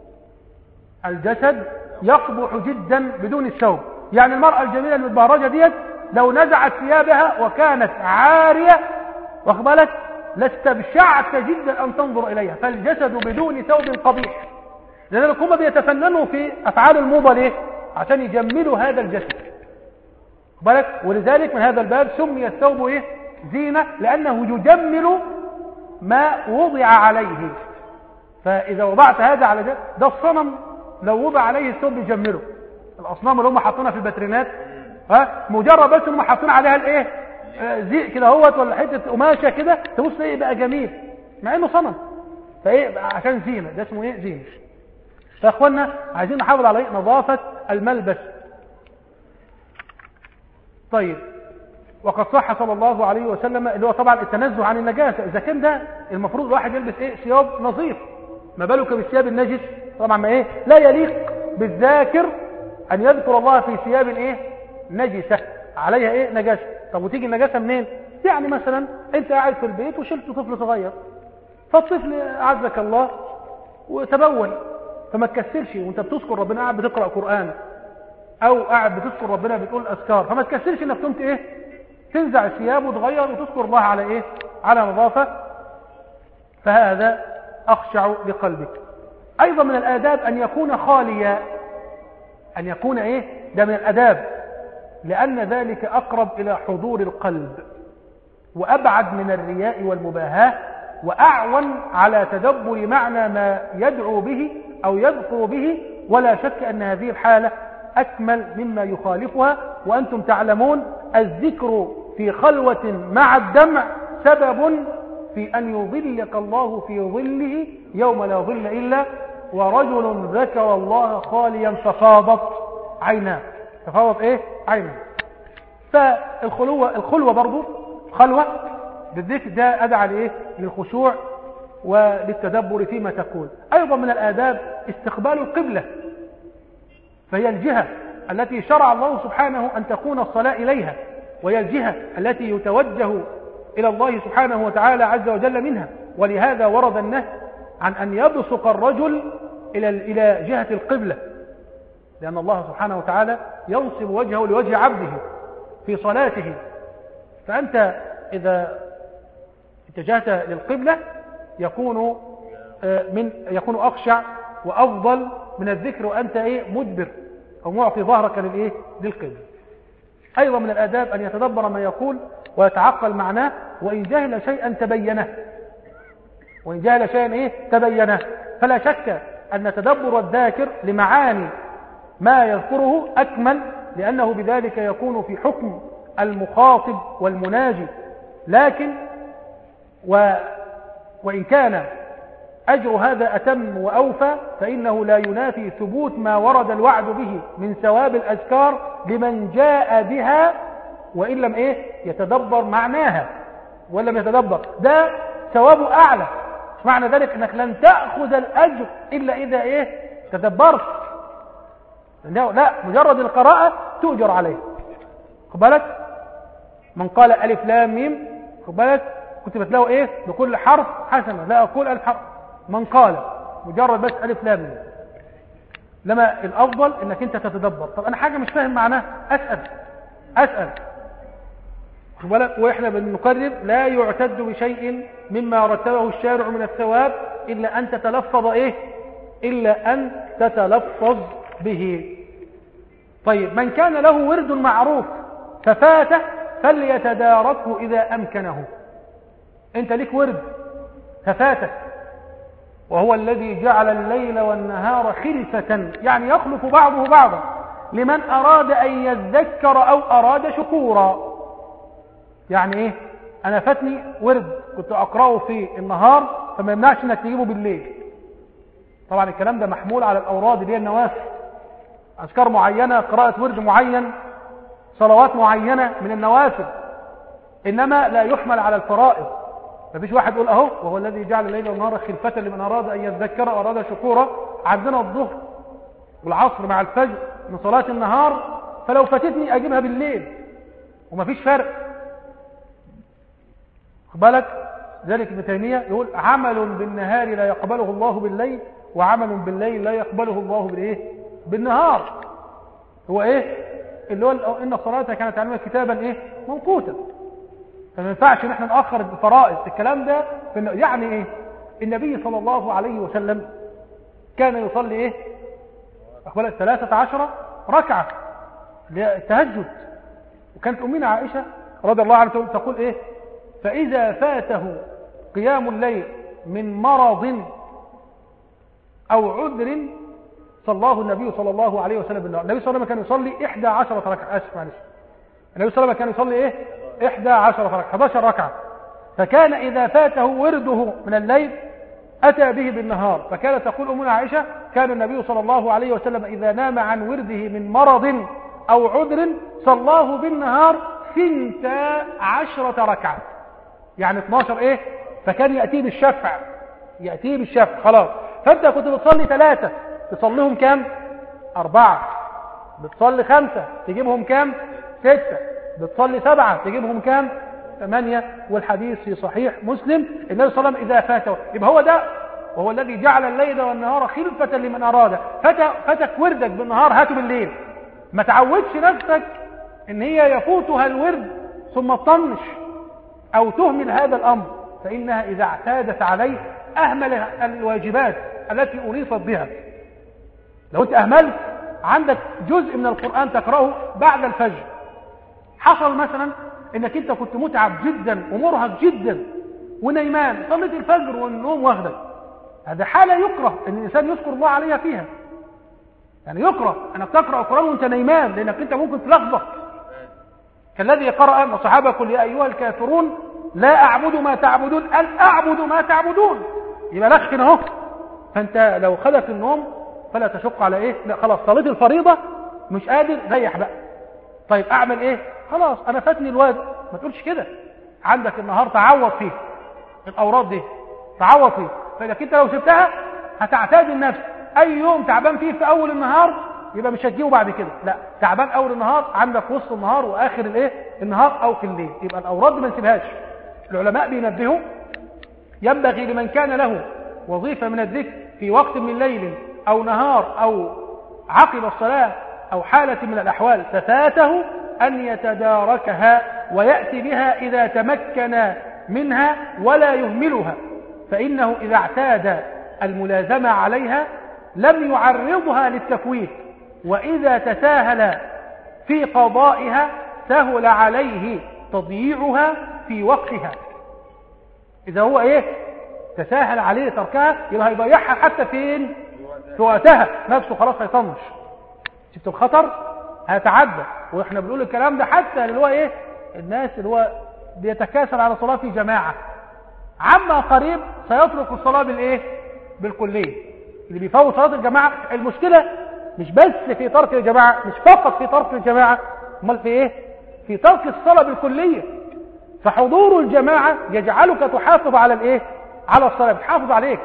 الجسد يقبح جدا بدون الثوب. يعني المرأة الجميلة المتبهرجة ديت لو نزعت ثيابها وكانت عارية، واخد بالك، لاستبشعت جدا أن تنظر إليها. فالجسد بدون ثوب قبيح. لذلك هم بيتفننوا في أفعال الموضة ليه؟ عشان يجملوا هذا الجسد، بالك. ولذلك من هذا الباب سمي الثوب زينة، لأنه يجمل ما وضع عليه. فإذا وضعت هذا على ده الصنم لو وضع عليه الثوب يجمله. الأصنام اللي هم حاطينها في الباترينات مجرد بس هم حاطين عليها زي كده اهوت، ولا حته قماشه كده، تبص بقى جميل مع انه صنم. عشان زينه، ده اسمه زينه. فاخوانا عايزين نحافظ على نظافه الملبس. طيب، وقد صح صلى الله عليه وسلم اللي هو طبعا التنزه عن النجاسه. اذا كان ده المفروض الواحد يلبس ثياب نظيف، ما بالك بالثياب النجس؟ طبعا ما لا يليق بالذاكر ان يذكر الله في ثياب نجسة عليها نجاسة. طب وتيجي النجاسة منين؟ يعني مثلا انت قاعد في البيت وشلت طفل صغير، فالطفل عزك الله وتبول، فما تكسلش وانت بتذكر ربنا، قاعد بتقرأ قرآن او قاعد بتذكر ربنا بتقول اذكار، فما تكسلش انك تقوم تنزع الثياب وتغير وتذكر الله على على نظافة. فهذا اخشع لقلبك. ايضا من الاداب ان يكون خاليا، ان يكون ده من الاداب، لأن ذلك أقرب إلى حضور القلب، وأبعد من الرياء والمباهاة، وأعون على تدبر معنى ما يدعو به أو يذكر به. ولا شك أن هذه الحالة أكمل مما يخالفها. وأنتم تعلمون الذكر في خلوة مع الدمع سبب في أن يظلك الله في ظله يوم لا ظل إلا ورجل ذكر الله خاليا ففاضت عيناه. تفاوض عينه. فالخلوة برضو خلوة بالذكر ده أدعى للخشوع وللتدبر فيما تقول. أيضا من الآداب استقبال القبلة، فهي الجهة التي شرع الله سبحانه أن تكون الصلاة إليها، وهي الجهة التي يتوجه إلى الله سبحانه وتعالى عز وجل منها. ولهذا ورد النهي عن أن يبصق الرجل إلى جهة القبلة، لأن الله سبحانه وتعالى ينصب وجهه لوجه عبده في صلاته. فأنت إذا اتجهت للقبلة يكون أخشع وأفضل من الذكر وأنت مدبر أو معطي ظهرك للقبلة. أيضا من الآداب أن يتدبر ما يقول ويتعقل معناه، وإن جهل شيئا تبينه. فلا شك أن تدبر الذاكر لمعاني ما يذكره أكمل، لأنه بذلك يكون في حكم المخاطب والمناجي. لكن وإن كان أجر هذا أتم وأوفى، فإنه لا ينافي ثبوت ما ورد الوعد به من ثواب الأذكار لمن جاء بها وإن لم يتدبر معناها ولم يتدبر، ده ثوابه أعلى. مش معنى ذلك أنك لن تأخذ الأجر إلا إذا تدبرت، لا، مجرد القراءة تؤجر عليه. خد بالك، من قال ألف لام ميم، خد بالك، كتبت له بكل حرف حسنة، لا أقول ألف حرف، من قال مجرد بس ألف لام ميم. لما الأفضل أنك أنت تتدبر. طب أنا حاجة مش فاهم معناها، أسأل. خد بالك، وإحنا بنقرر لا يعتد بشيء مما رتبه الشارع من الثواب إلا أن تتلفظ به. طيب، من كان له ورد معروف ففاته فليتداركه إذا أمكنه. أنت لك ورد ففاتك، وهو الذي جعل الليل والنهار خلفة، يعني يخلف بعضه بعضا لمن أراد أن يذكر أو أراد شكورا. يعني أنا فاتني ورد كنت أقرأه في النهار، فما يمنعش أنك تجيبه بالليل. طبعا الكلام ده محمول على الأوراد اللي هي النوافل، أذكار معينة، قراءة ورد معين، صلوات معينة من النوافل، إنما لا يحمل على الفرائض. مفيش واحد يقول وهو الذي جعل الليل والنهار خلفة لمن أراد أن يذكر أو أراد شكورا. عندنا الظهر والعصر مع الفجر من صلاة النهار، فلو فاتتني أجيبها بالليل ومفيش فرق. خد بالك، ذلك ابن تيمية يقول عمل بالنهار لا يقبله الله بالليل، وعمل بالليل لا يقبله الله بالنهار. هو اللي هو إن الصلاة كانت علينا كتابا موقوتا، فما ينفعش ان احنا نأخر الفرائض. الكلام ده يعني النبي صلى الله عليه وسلم كان يصلي 13 ركعة للتهجد، وكانت أمنا عائشة رضي الله عنها تقول فإذا فاته قيام الليل من مرض أو عذر صلاه النبي صلى الله عليه وسلم بالنهار. النبي صلى الله عليه وسلم كان يصلي 11 ركعة، النبي صلى الله عليه وسلم كان يصلي 11 ركعة، 11 ركعة. فكان إذا فاته ورده من الليل أتى به بالنهار. فكانت تقول أمنا عائشة كان النبي صلى الله عليه وسلم إذا نام عن ورده من مرض أو عذر صلاه بالنهار 12 ركعة، يعني 12 فكان يأتيه بالشفع خلاص. فأنت كنت بتصلي 3 تصليهم كام؟ 4. بتصلي 5 تجيبهم كام؟ 6. بتصلي 7 تجيبهم كام؟ 8. والحديث في صحيح مسلم النبي صلى الله عليه وسلم إذا فاته، يبقى هو ده، وهو الذي جعل الليل والنهار خلفة لمن أراد. فاتك وردك بالنهار هاته بالليل. ما تعودش نفسك ان هي يفوتها الورد ثم تطنش او تهمل هذا الامر، فانها اذا اعتادت عليه اهمل الواجبات التي اريفت بها. لو انت اهملت عندك جزء من القرآن تقرأه بعد الفجر، حصل مثلا انك انت كنت متعب جدا ومرهق جدا ونيمان، صليت الفجر والنوم واخدك، هذا حالة يكره ان الانسان يذكر الله عليها فيها. يعني يكره انك تقرأ القرآن وانت نيمان، لانك انت ممكن تلخبط كالذي قرأ الصحابة قل يا ايها الكافرون لا اعبد ما تعبدون قال اعبد ما تعبدون، يبقى لخن اهو. فانت لو خدك النوم فلا تشق على لا خلاص صليت الفريضة مش قادر ريح بقى. طيب اعمل خلاص انا فاتني الواد، ما تقولش كده. عندك النهار تعوض فيه الاوراد دي، تعوض فيه. فاذا كنت لو سبتها هتعتاد النفس، اي يوم تعبان فيه في اول النهار يبقى مش هتجيبه بعد كده، لا تعبان اول النهار عندك وسط النهار واخر النهار او في الليل، يبقى الاوراد ما نسيبهاش. العلماء بينبهوا ينبغي لمن كان له وظيفة من الذكر في وقت من ليل او نهار عقب الصلاة أو حالة من الأحوال ففاته أن يتداركها ويأتي بها إذا تمكن منها ولا يهملها، فإنه إذا اعتاد الملازمة عليها لم يعرضها للتفويت، وإذا تساهل في قضائها سهل عليه تضييعها في وقتها. إذا هو تساهل عليه تركها يبقى هيضيعها حتى فين؟ في وقتها نفسه خلاص هيطنش. شفت الخطر؟ هيتعدى. واحنا بنقول الكلام ده حتى اللي هو الناس اللي هو بيتكاسل على صلاة في جماعة، عما قريب سيترك الصلاة بالكلية. اللي بيفوت صلاة الجماعة المشكلة مش بس في ترك الجماعة، مش فقط في ترك الجماعة، امال في في ترك الصلاة بالكلية. فحضور الجماعة يجعلك تحافظ على على الصلاة، بتحافظ عليك.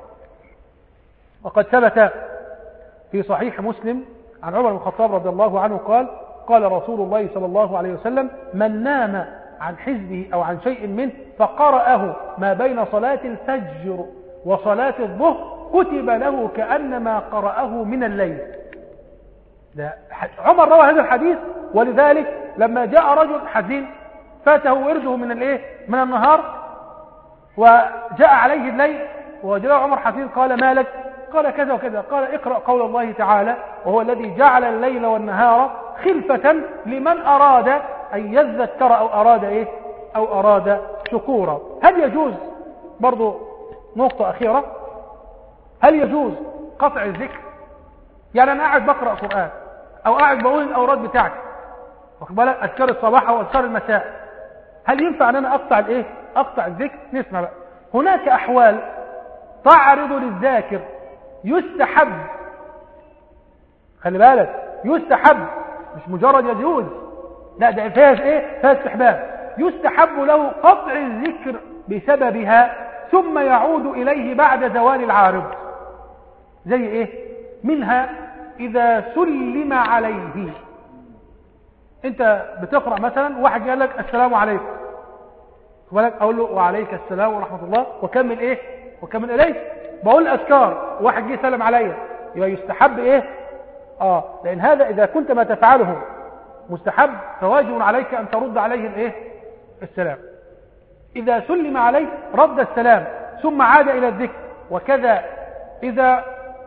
وقد ثبت في صحيح مسلم عن عمر بن الخطاب رضي الله عنه قال رسول الله صلى الله عليه وسلم: من نام عن حزبه أو عن شيء منه فقرأه ما بين صلاة الفجر وصلاة الظهر كتب له كأنما قرأه من الليل. ده عمر روى هذا الحديث، ولذلك لما جاء رجل حزين فاته ورده من النهار وجاء عليه الليل وجاء عمر حزين قال: ما لك؟ قال: كذا وكذا. قال: اقرأ قول الله تعالى: وهو الذي جعل الليل والنهار خلفة لمن أراد أن يذكر أو أراد شكورا. هل يجوز برضو نقطة أخيرة، هل يجوز قطع الذكر؟ يعني أنا قاعد بقرأ قرآن أو قاعد بقول الأوراد بتاعتي، واخد بالك، أذكار الصباح أو أذكار المساء، هل ينفع أن أنا أقطع الذكر؟ نسمع بقى. هناك أحوال تعرض للذاكر يستحب، خلي بالك، يستحب مش مجرد يجوز، لا ده فيها استحباب. يستحب له قطع الذكر بسببها ثم يعود إليه بعد زوال العارض. زي منها إذا سلم عليه. أنت بتقرأ مثلا واحد قال لك السلام عليكم، أقول له وعليك السلام ورحمة الله وكمل وكمل إليه. بقول أذكار واحد جه سلم عليا، يبقى يستحب لأن هذا إذا كنت ما تفعله مستحب فواجب عليك أن ترد عليه السلام. إذا سلم عليه رد السلام ثم عاد إلى الذكر. وكذا إذا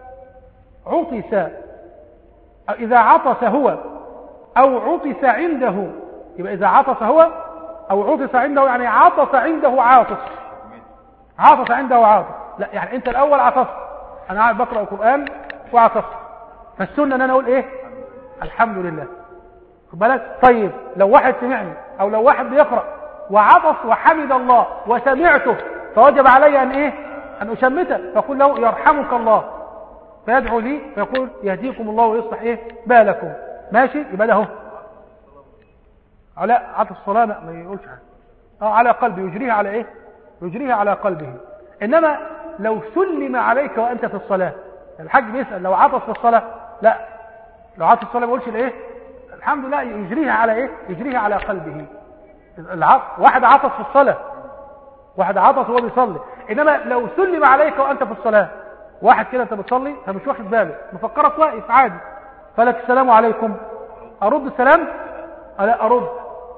عطس هو أو عطس عنده، يبقى إذا عطس هو أو عطس عنده يعني عطس عنده عطس عنده عاطس. لا يعني أنت الأول عطست، أنا قاعد بقرأ القرآن وعطست، فالسنة أن أنا أقول الحمد لله، خد بالك. طيب لو واحد سمعني أو لو واحد بيقرأ وعطس وحمد الله وسمعته فوجب علي أن أشمته، فقل له يرحمك الله، فيدعو لي فيقول يهديكم الله ويصلح بالكم. ماشي، يبقى ده على عطس الصلاة ما يقولش حاجة. على قلبه يجريها على يجريها على قلبه. إنما لو سلم عليك وأنت في الصلاة، الحاج بيسأل لو عطس في الصلاة، لا، لو عطس في الصلاة ما يقولش الحمد لله، يجريها على يجريها على قلبه. واحد عطس في الصلاة، واحد عطس وهو بيصلي. إنما لو سلم عليك وأنت في الصلاة، واحد كده أنت بتصلي فمش واخد بالك، مفكرك واقف عادي، فلك السلام عليكم، أرد السلام؟ لا أرد.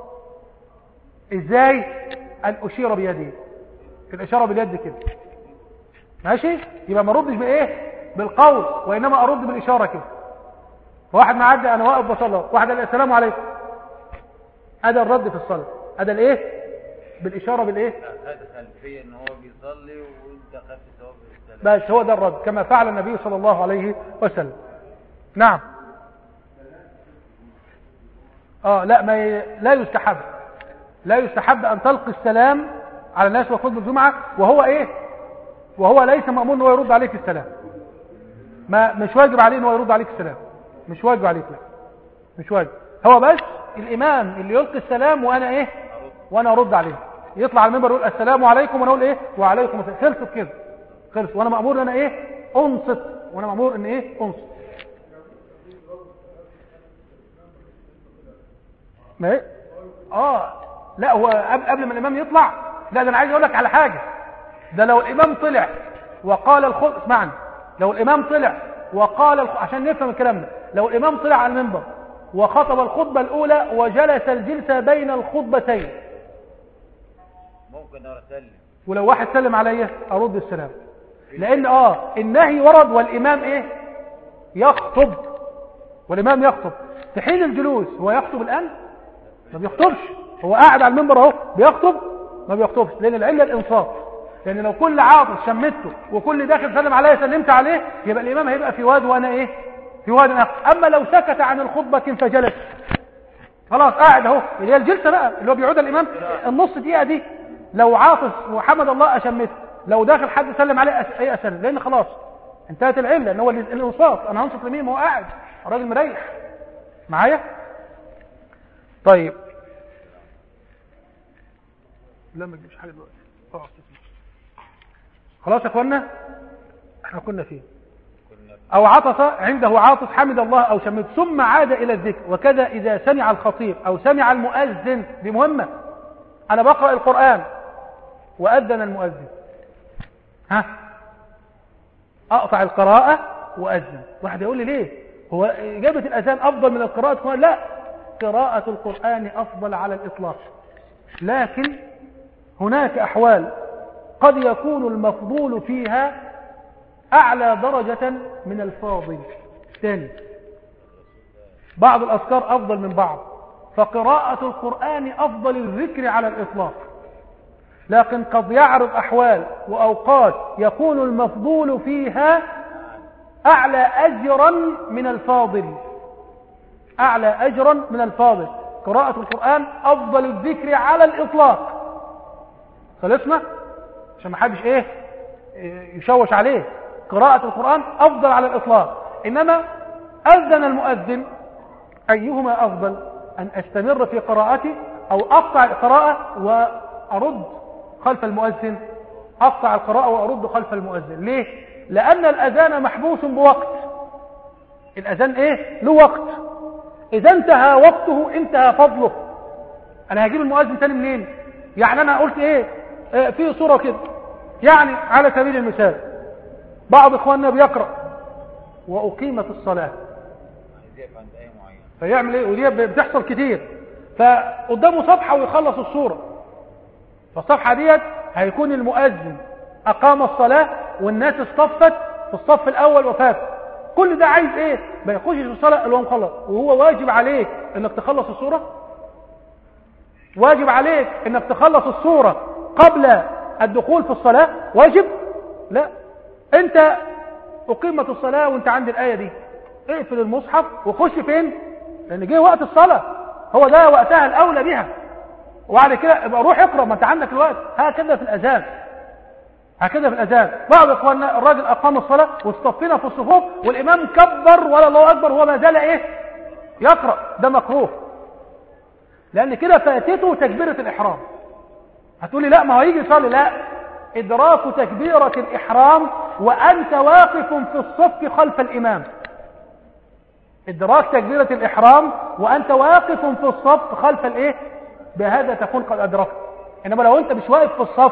إزاي؟ أن أشير بيدي، الإشارة باليد كده، ماشي؟ يبقى ما أردش بالقول، وإنما أرد بالإشارة كده. فواحد معدي أنا واقف بصلي، واحد قال السلام عليكم، هذا الرد في الصلاة، هذا بالإشارة هذا خلفية إن هو بيصلي وأنت خدت ثواب السلام، بس هو ده الرد كما فعل النبي صلى الله عليه وسلم. نعم. لا يستحب، لا يستحب أن تلقي السلام على الناس وخطبة الجمعة وهو ليس مأمور أنه يرد عليك السلام. مش واجب عليه أنه يرد عليك السلام، مش واجب عليك، لا مش واجب. هو بس الإمام اللي يلقي السلام وأنا أرد عليه، يطلع على المنبر يقول السلام عليكم وأنا أقول وعليكم السلام، خلصت كده، خلص. وأنا مأمور أن أنا أنصت، وأنا مأمور أن أنصت. ما لا هو قبل ما الإمام يطلع، لا ده أنا عايز أقول لك على حاجة. ده لو الإمام طلع وقال اسمعني، لو الإمام طلع وقال عشان نفهم الكلام ده، لو الإمام طلع على المنبر وخطب الخطبة الأولى وجلس الجلسة بين الخطبتين، ممكن أسلم، ولو واحد سلم عليا أرد السلام، لأن النهي ورد والإمام إيه يخطب، والإمام يخطب في حين الجلوس. هو يخطب الآن؟ ما بيخطبش، هو قاعد على المنبر اهو بيخطب؟ ما بيخطبش، لأن العلة الإنصاف. لأن لو كل عاطس شمته وكل داخل سلم عليه سلمت عليه، يبقى الإمام هيبقى في واد وأنا إيه في واد آخر. أما لو سكت عن الخطبة فجلس، خلاص قاعد اهو، اللي هي الجلسة بقى اللي هو بيقعدها الإمام النص دقيقة دي، لو عاطس وحمد الله أشمته، لو داخل حد سلم عليه ايه أسلم، لأن خلاص انتهت العلة، ان هو الانصاف. انا هنصف لمين؟ ما هو قاعد الراجل مريح معايا. طيب لا ما تجيبش حاجه دلوقتي، خلاص يا اخوانا احنا كنا فين؟ او عطس عنده عاطس حمد الله او شمت ثم عاد الى الذكر. وكذا اذا سمع الخطيب او سمع المؤذن، دي مهمه، انا بقرا القران واذن المؤذن، اقطع القراءه واذن. واحد يقول لي ليه؟ هو اجابه الاذان افضل من القراءه؟ لا، قراءه القران افضل على الاطلاق، لكن هناك احوال قد يكون المفضول فيها اعلى درجه من الفاضل. ثاني، بعض الاذكار افضل من بعض، فقراءه القران افضل الذكر على الاطلاق، لكن قد يعرض أحوال وأوقات يكون المفضول فيها أعلى أجرا من الفاضل، أعلى أجرا من الفاضل. قراءة القرآن أفضل الذكر على الإطلاق، خلصنا عشان ما حدش يشوش عليه. قراءة القرآن أفضل على الإطلاق. إنما أذن المؤذن، أيهما أفضل؟ أن أستمر في قراءتي أو أقطع القراءة وأرد خلف المؤذن؟ أقطع القراءة وأرد خلف المؤذن. ليه؟ لأن الأذان محبوس بوقت. الأذان له وقت، إذا انتهى وقته انتهى فضله. أنا هجيب المؤذن تاني منين؟ يعني أنا قلت في صورة كده، يعني على سبيل المثال بعض إخواننا بيقرأ وأقيمت الصلاة، فيعمل إيه؟ ودي بتحصل كتير، فقدامه صفحة ويخلص الصورة، فالصفحة ديت هيكون المؤذن أقام الصلاة والناس اصطفت في الصف الأول وفات. كل ده عايز ما يخشش في الصلاة اللي هو مخلص. وهو واجب عليك انك تخلص الصورة؟ واجب عليك انك تخلص الصورة قبل الدخول في الصلاة؟ واجب؟ لا. انت أقيمت الصلاة وانت عند الآية دي، اقفل المصحف وخش فين؟ لأن جه وقت الصلاة، هو ده وقتها الأولى بها، وبعد كده ابقى روح اقرأ ما انت عندك الوقت. هكذا في الأذان، هكذا في الأذان. بعض إخواننا الراجل أقام الصلاة واصطفينا في الصفوف والإمام كبر ولا الله أكبر وهو ما زال يقرأ، ده مكروه، لأن كده فاتته تكبيرة الإحرام. هتقولي لا ما هو يجي يصلي، لا، إدراك تكبيرة الإحرام وأنت واقف في الصف خلف الإمام. إدراك تكبيرة الإحرام وأنت واقف في الصف خلف بهذا تكون قد أدركت. إنما لو أنت مش واقف في الصف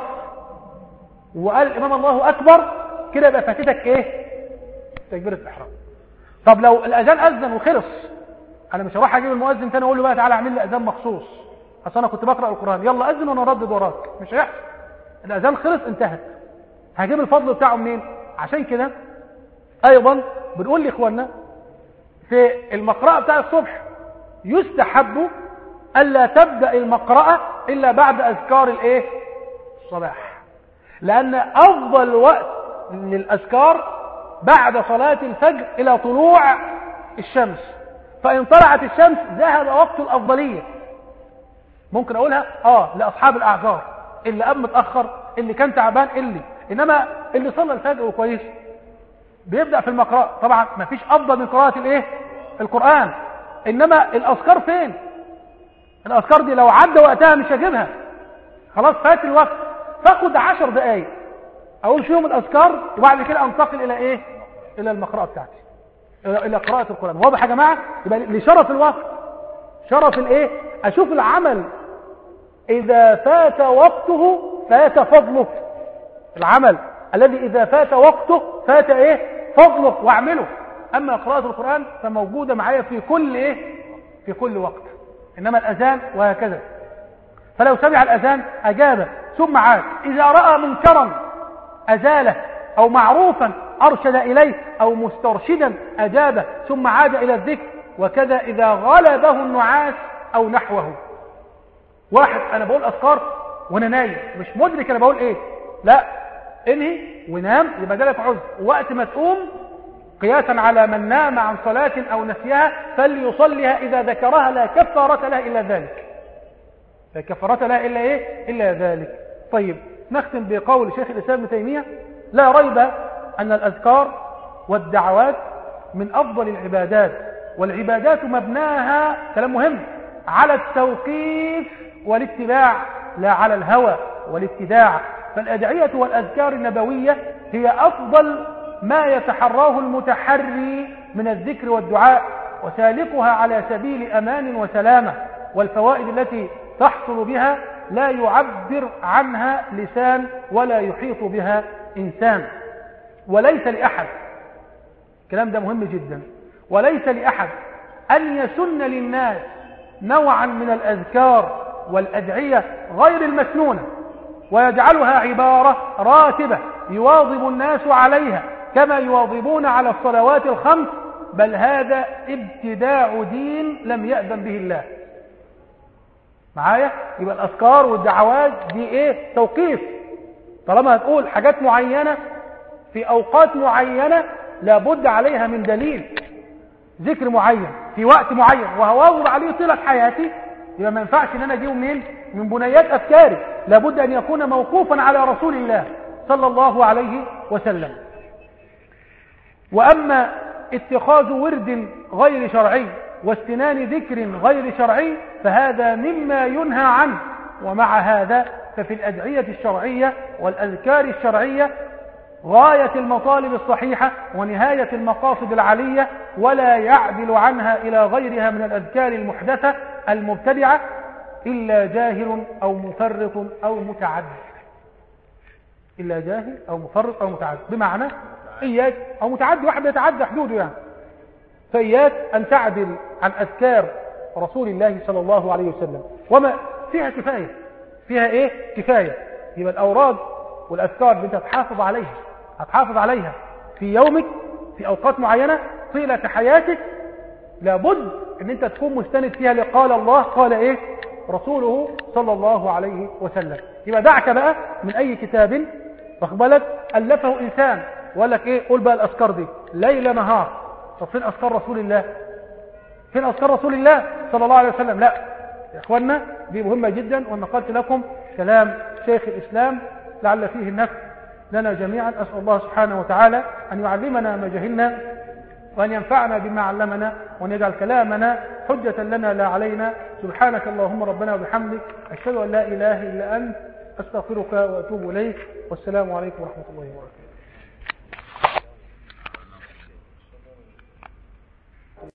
وقال الإمام الله أكبر، كده يبقى فاتتك تكبيرة الإحرام. طب لو الأذان أذن وخلص، أنا مش هروح أجيب المؤذن تاني أقول له بقى تعالى أعمل لي أذان مخصوص، أصل أنا كنت بقرأ القرآن، يلا أذن وأنا أردد وراك. مش هيحصل، الأذان خلص انتهت. هجيب الفضل بتاعه منين؟ عشان كده أيضا بنقول لإخواننا في المقرأة بتاع الصبح يستحب ألا تبدأ المقرأة إلا بعد أذكار الصباح، لأن أفضل وقت للأذكار بعد صلاة الفجر إلى طلوع الشمس، فإن طلعت الشمس ذهب وقت الأفضلية. ممكن أقولها لأصحاب الأعذار، اللي قام متأخر، اللي كان تعبان، إنما اللي صلى الفجر وكويس بيبدأ في المقرأة. طبعا ما فيش أفضل من قراءة القرآن. إنما الأذكار فين؟ الأذكار دي لو عدى وقتها مش هجيبها، خلاص فات الوقت. فاخد 10 دقايق أقول فيهم الأذكار وبعد كده أنتقل إلى إلى المقرأة بتاعتي، إلى قراءة القرآن. واضح يا جماعة؟ يبقى لشرف الوقت، شرف أشوف العمل إذا فات وقته فات فضله. العمل الذي إذا فات وقته فات فضله، واعمله. أما قراءة القرآن فموجودة معايا في كل إيه؟ في كل وقت. إنما الأذان وهكذا. فلو سمع الأذان أجاب ثم عاد، إذا رأى منكرا أزاله، أو معروفا أرشد إليه، أو مسترشدا أجابه ثم عاد إلى الذكر. وكذا إذا غلبه النعاس أو نحوه. واحد أنا بقول أذكار وأنا نايم مش مدرك أنا بقول إيه، لا، انهي ونام، يبقى ده لك عذر. وقت ما تقوم قياسا على من نام عن صلاة أو نسيها فليصليها إذا ذكرها، لا كفارة لها إلا ذلك. لا كفارة لها إلا إيه؟ إلا ذلك. طيب نختم بقول شيخ الإسلام ابن تيمية: لا ريب أن الأذكار والدعوات من أفضل العبادات، والعبادات مبناها، كلام مهم، على التوقيف والاتباع لا على الهوى والابتداع. فالأدعية والأذكار النبوية هي أفضل ما يتحراه المتحري من الذكر والدعاء، وسالكها على سبيل أمان وسلامة. والفوائد التي تحصل بها لا يعبر عنها لسان ولا يحيط بها إنسان. وليس لأحد، الكلام ده مهم جدا، وليس لأحد أن يسن للناس نوعا من الأذكار والأدعية غير المسنونة ويجعلها عبارة راتبة يواظب الناس عليها كما يواظبون على الصلوات الخمس، بل هذا ابتداع دين لم يأذن به الله. معايا؟ يبقى الأذكار والدعوات دي ايه؟ توقيف. طالما هتقول حاجات معينة في أوقات معينة لابد عليها من دليل، ذكر معين في وقت معين وهواظب عليه طيلة حياتي، يبقى ما ينفعش ان انا اجيبه منين؟ من بنيات افكاري، لابد ان يكون موقوفا على رسول الله صلى الله عليه وسلم. واما اتخاذ ورد غير شرعي واستنان ذكر غير شرعي فهذا مما ينهى عنه. ومع هذا ففي الأدعية الشرعية والأذكار الشرعية غاية المطالب الصحيحة ونهاية المقاصد العلية، ولا يعدل عنها إلى غيرها من الأذكار المحدثة المبتدعة إلا جاهل أو مفرط أو متعد. إلا جاهل أو مفرط أو متعد، بمعنى إياك أو متعد، واحد يتعدى حدوده يعني، فإياك أن تعدل عن أذكار رسول الله صلى الله عليه وسلم. وما فيها كفاية، فيها إيه؟ كفاية. يبقى الأوراد والأذكار اللي أنت هتحافظ عليها في يومك في أوقات معينة طيلة حياتك، لابد أن أنت تكون مستند فيها لقال الله قال إيه؟ رسوله صلى الله عليه وسلم. يبقى دعك بقى من أي كتاب فاقبلت ألفه إنسان وقال لك إيه؟ قول بقى الأذكار دي ليل نهار. طب فين أذكار رسول الله؟ فين أذكار رسول الله صلى الله عليه وسلم؟ لا يا إخوانا، دي مهمة جدا. ونقلت لكم كلام شيخ الإسلام لعل فيه النفع لنا جميعا. أسأل الله سبحانه وتعالى أن يعلمنا ما جهلنا، وأن ينفعنا بما علمنا، وأن يجعل كلامنا حجة لنا لا علينا. سبحانك اللهم ربنا وبحمدك، أشهد أن لا إله إلا أنت، أستغفرك وأتوب إليك. والسلام عليكم ورحمة الله وبركاته.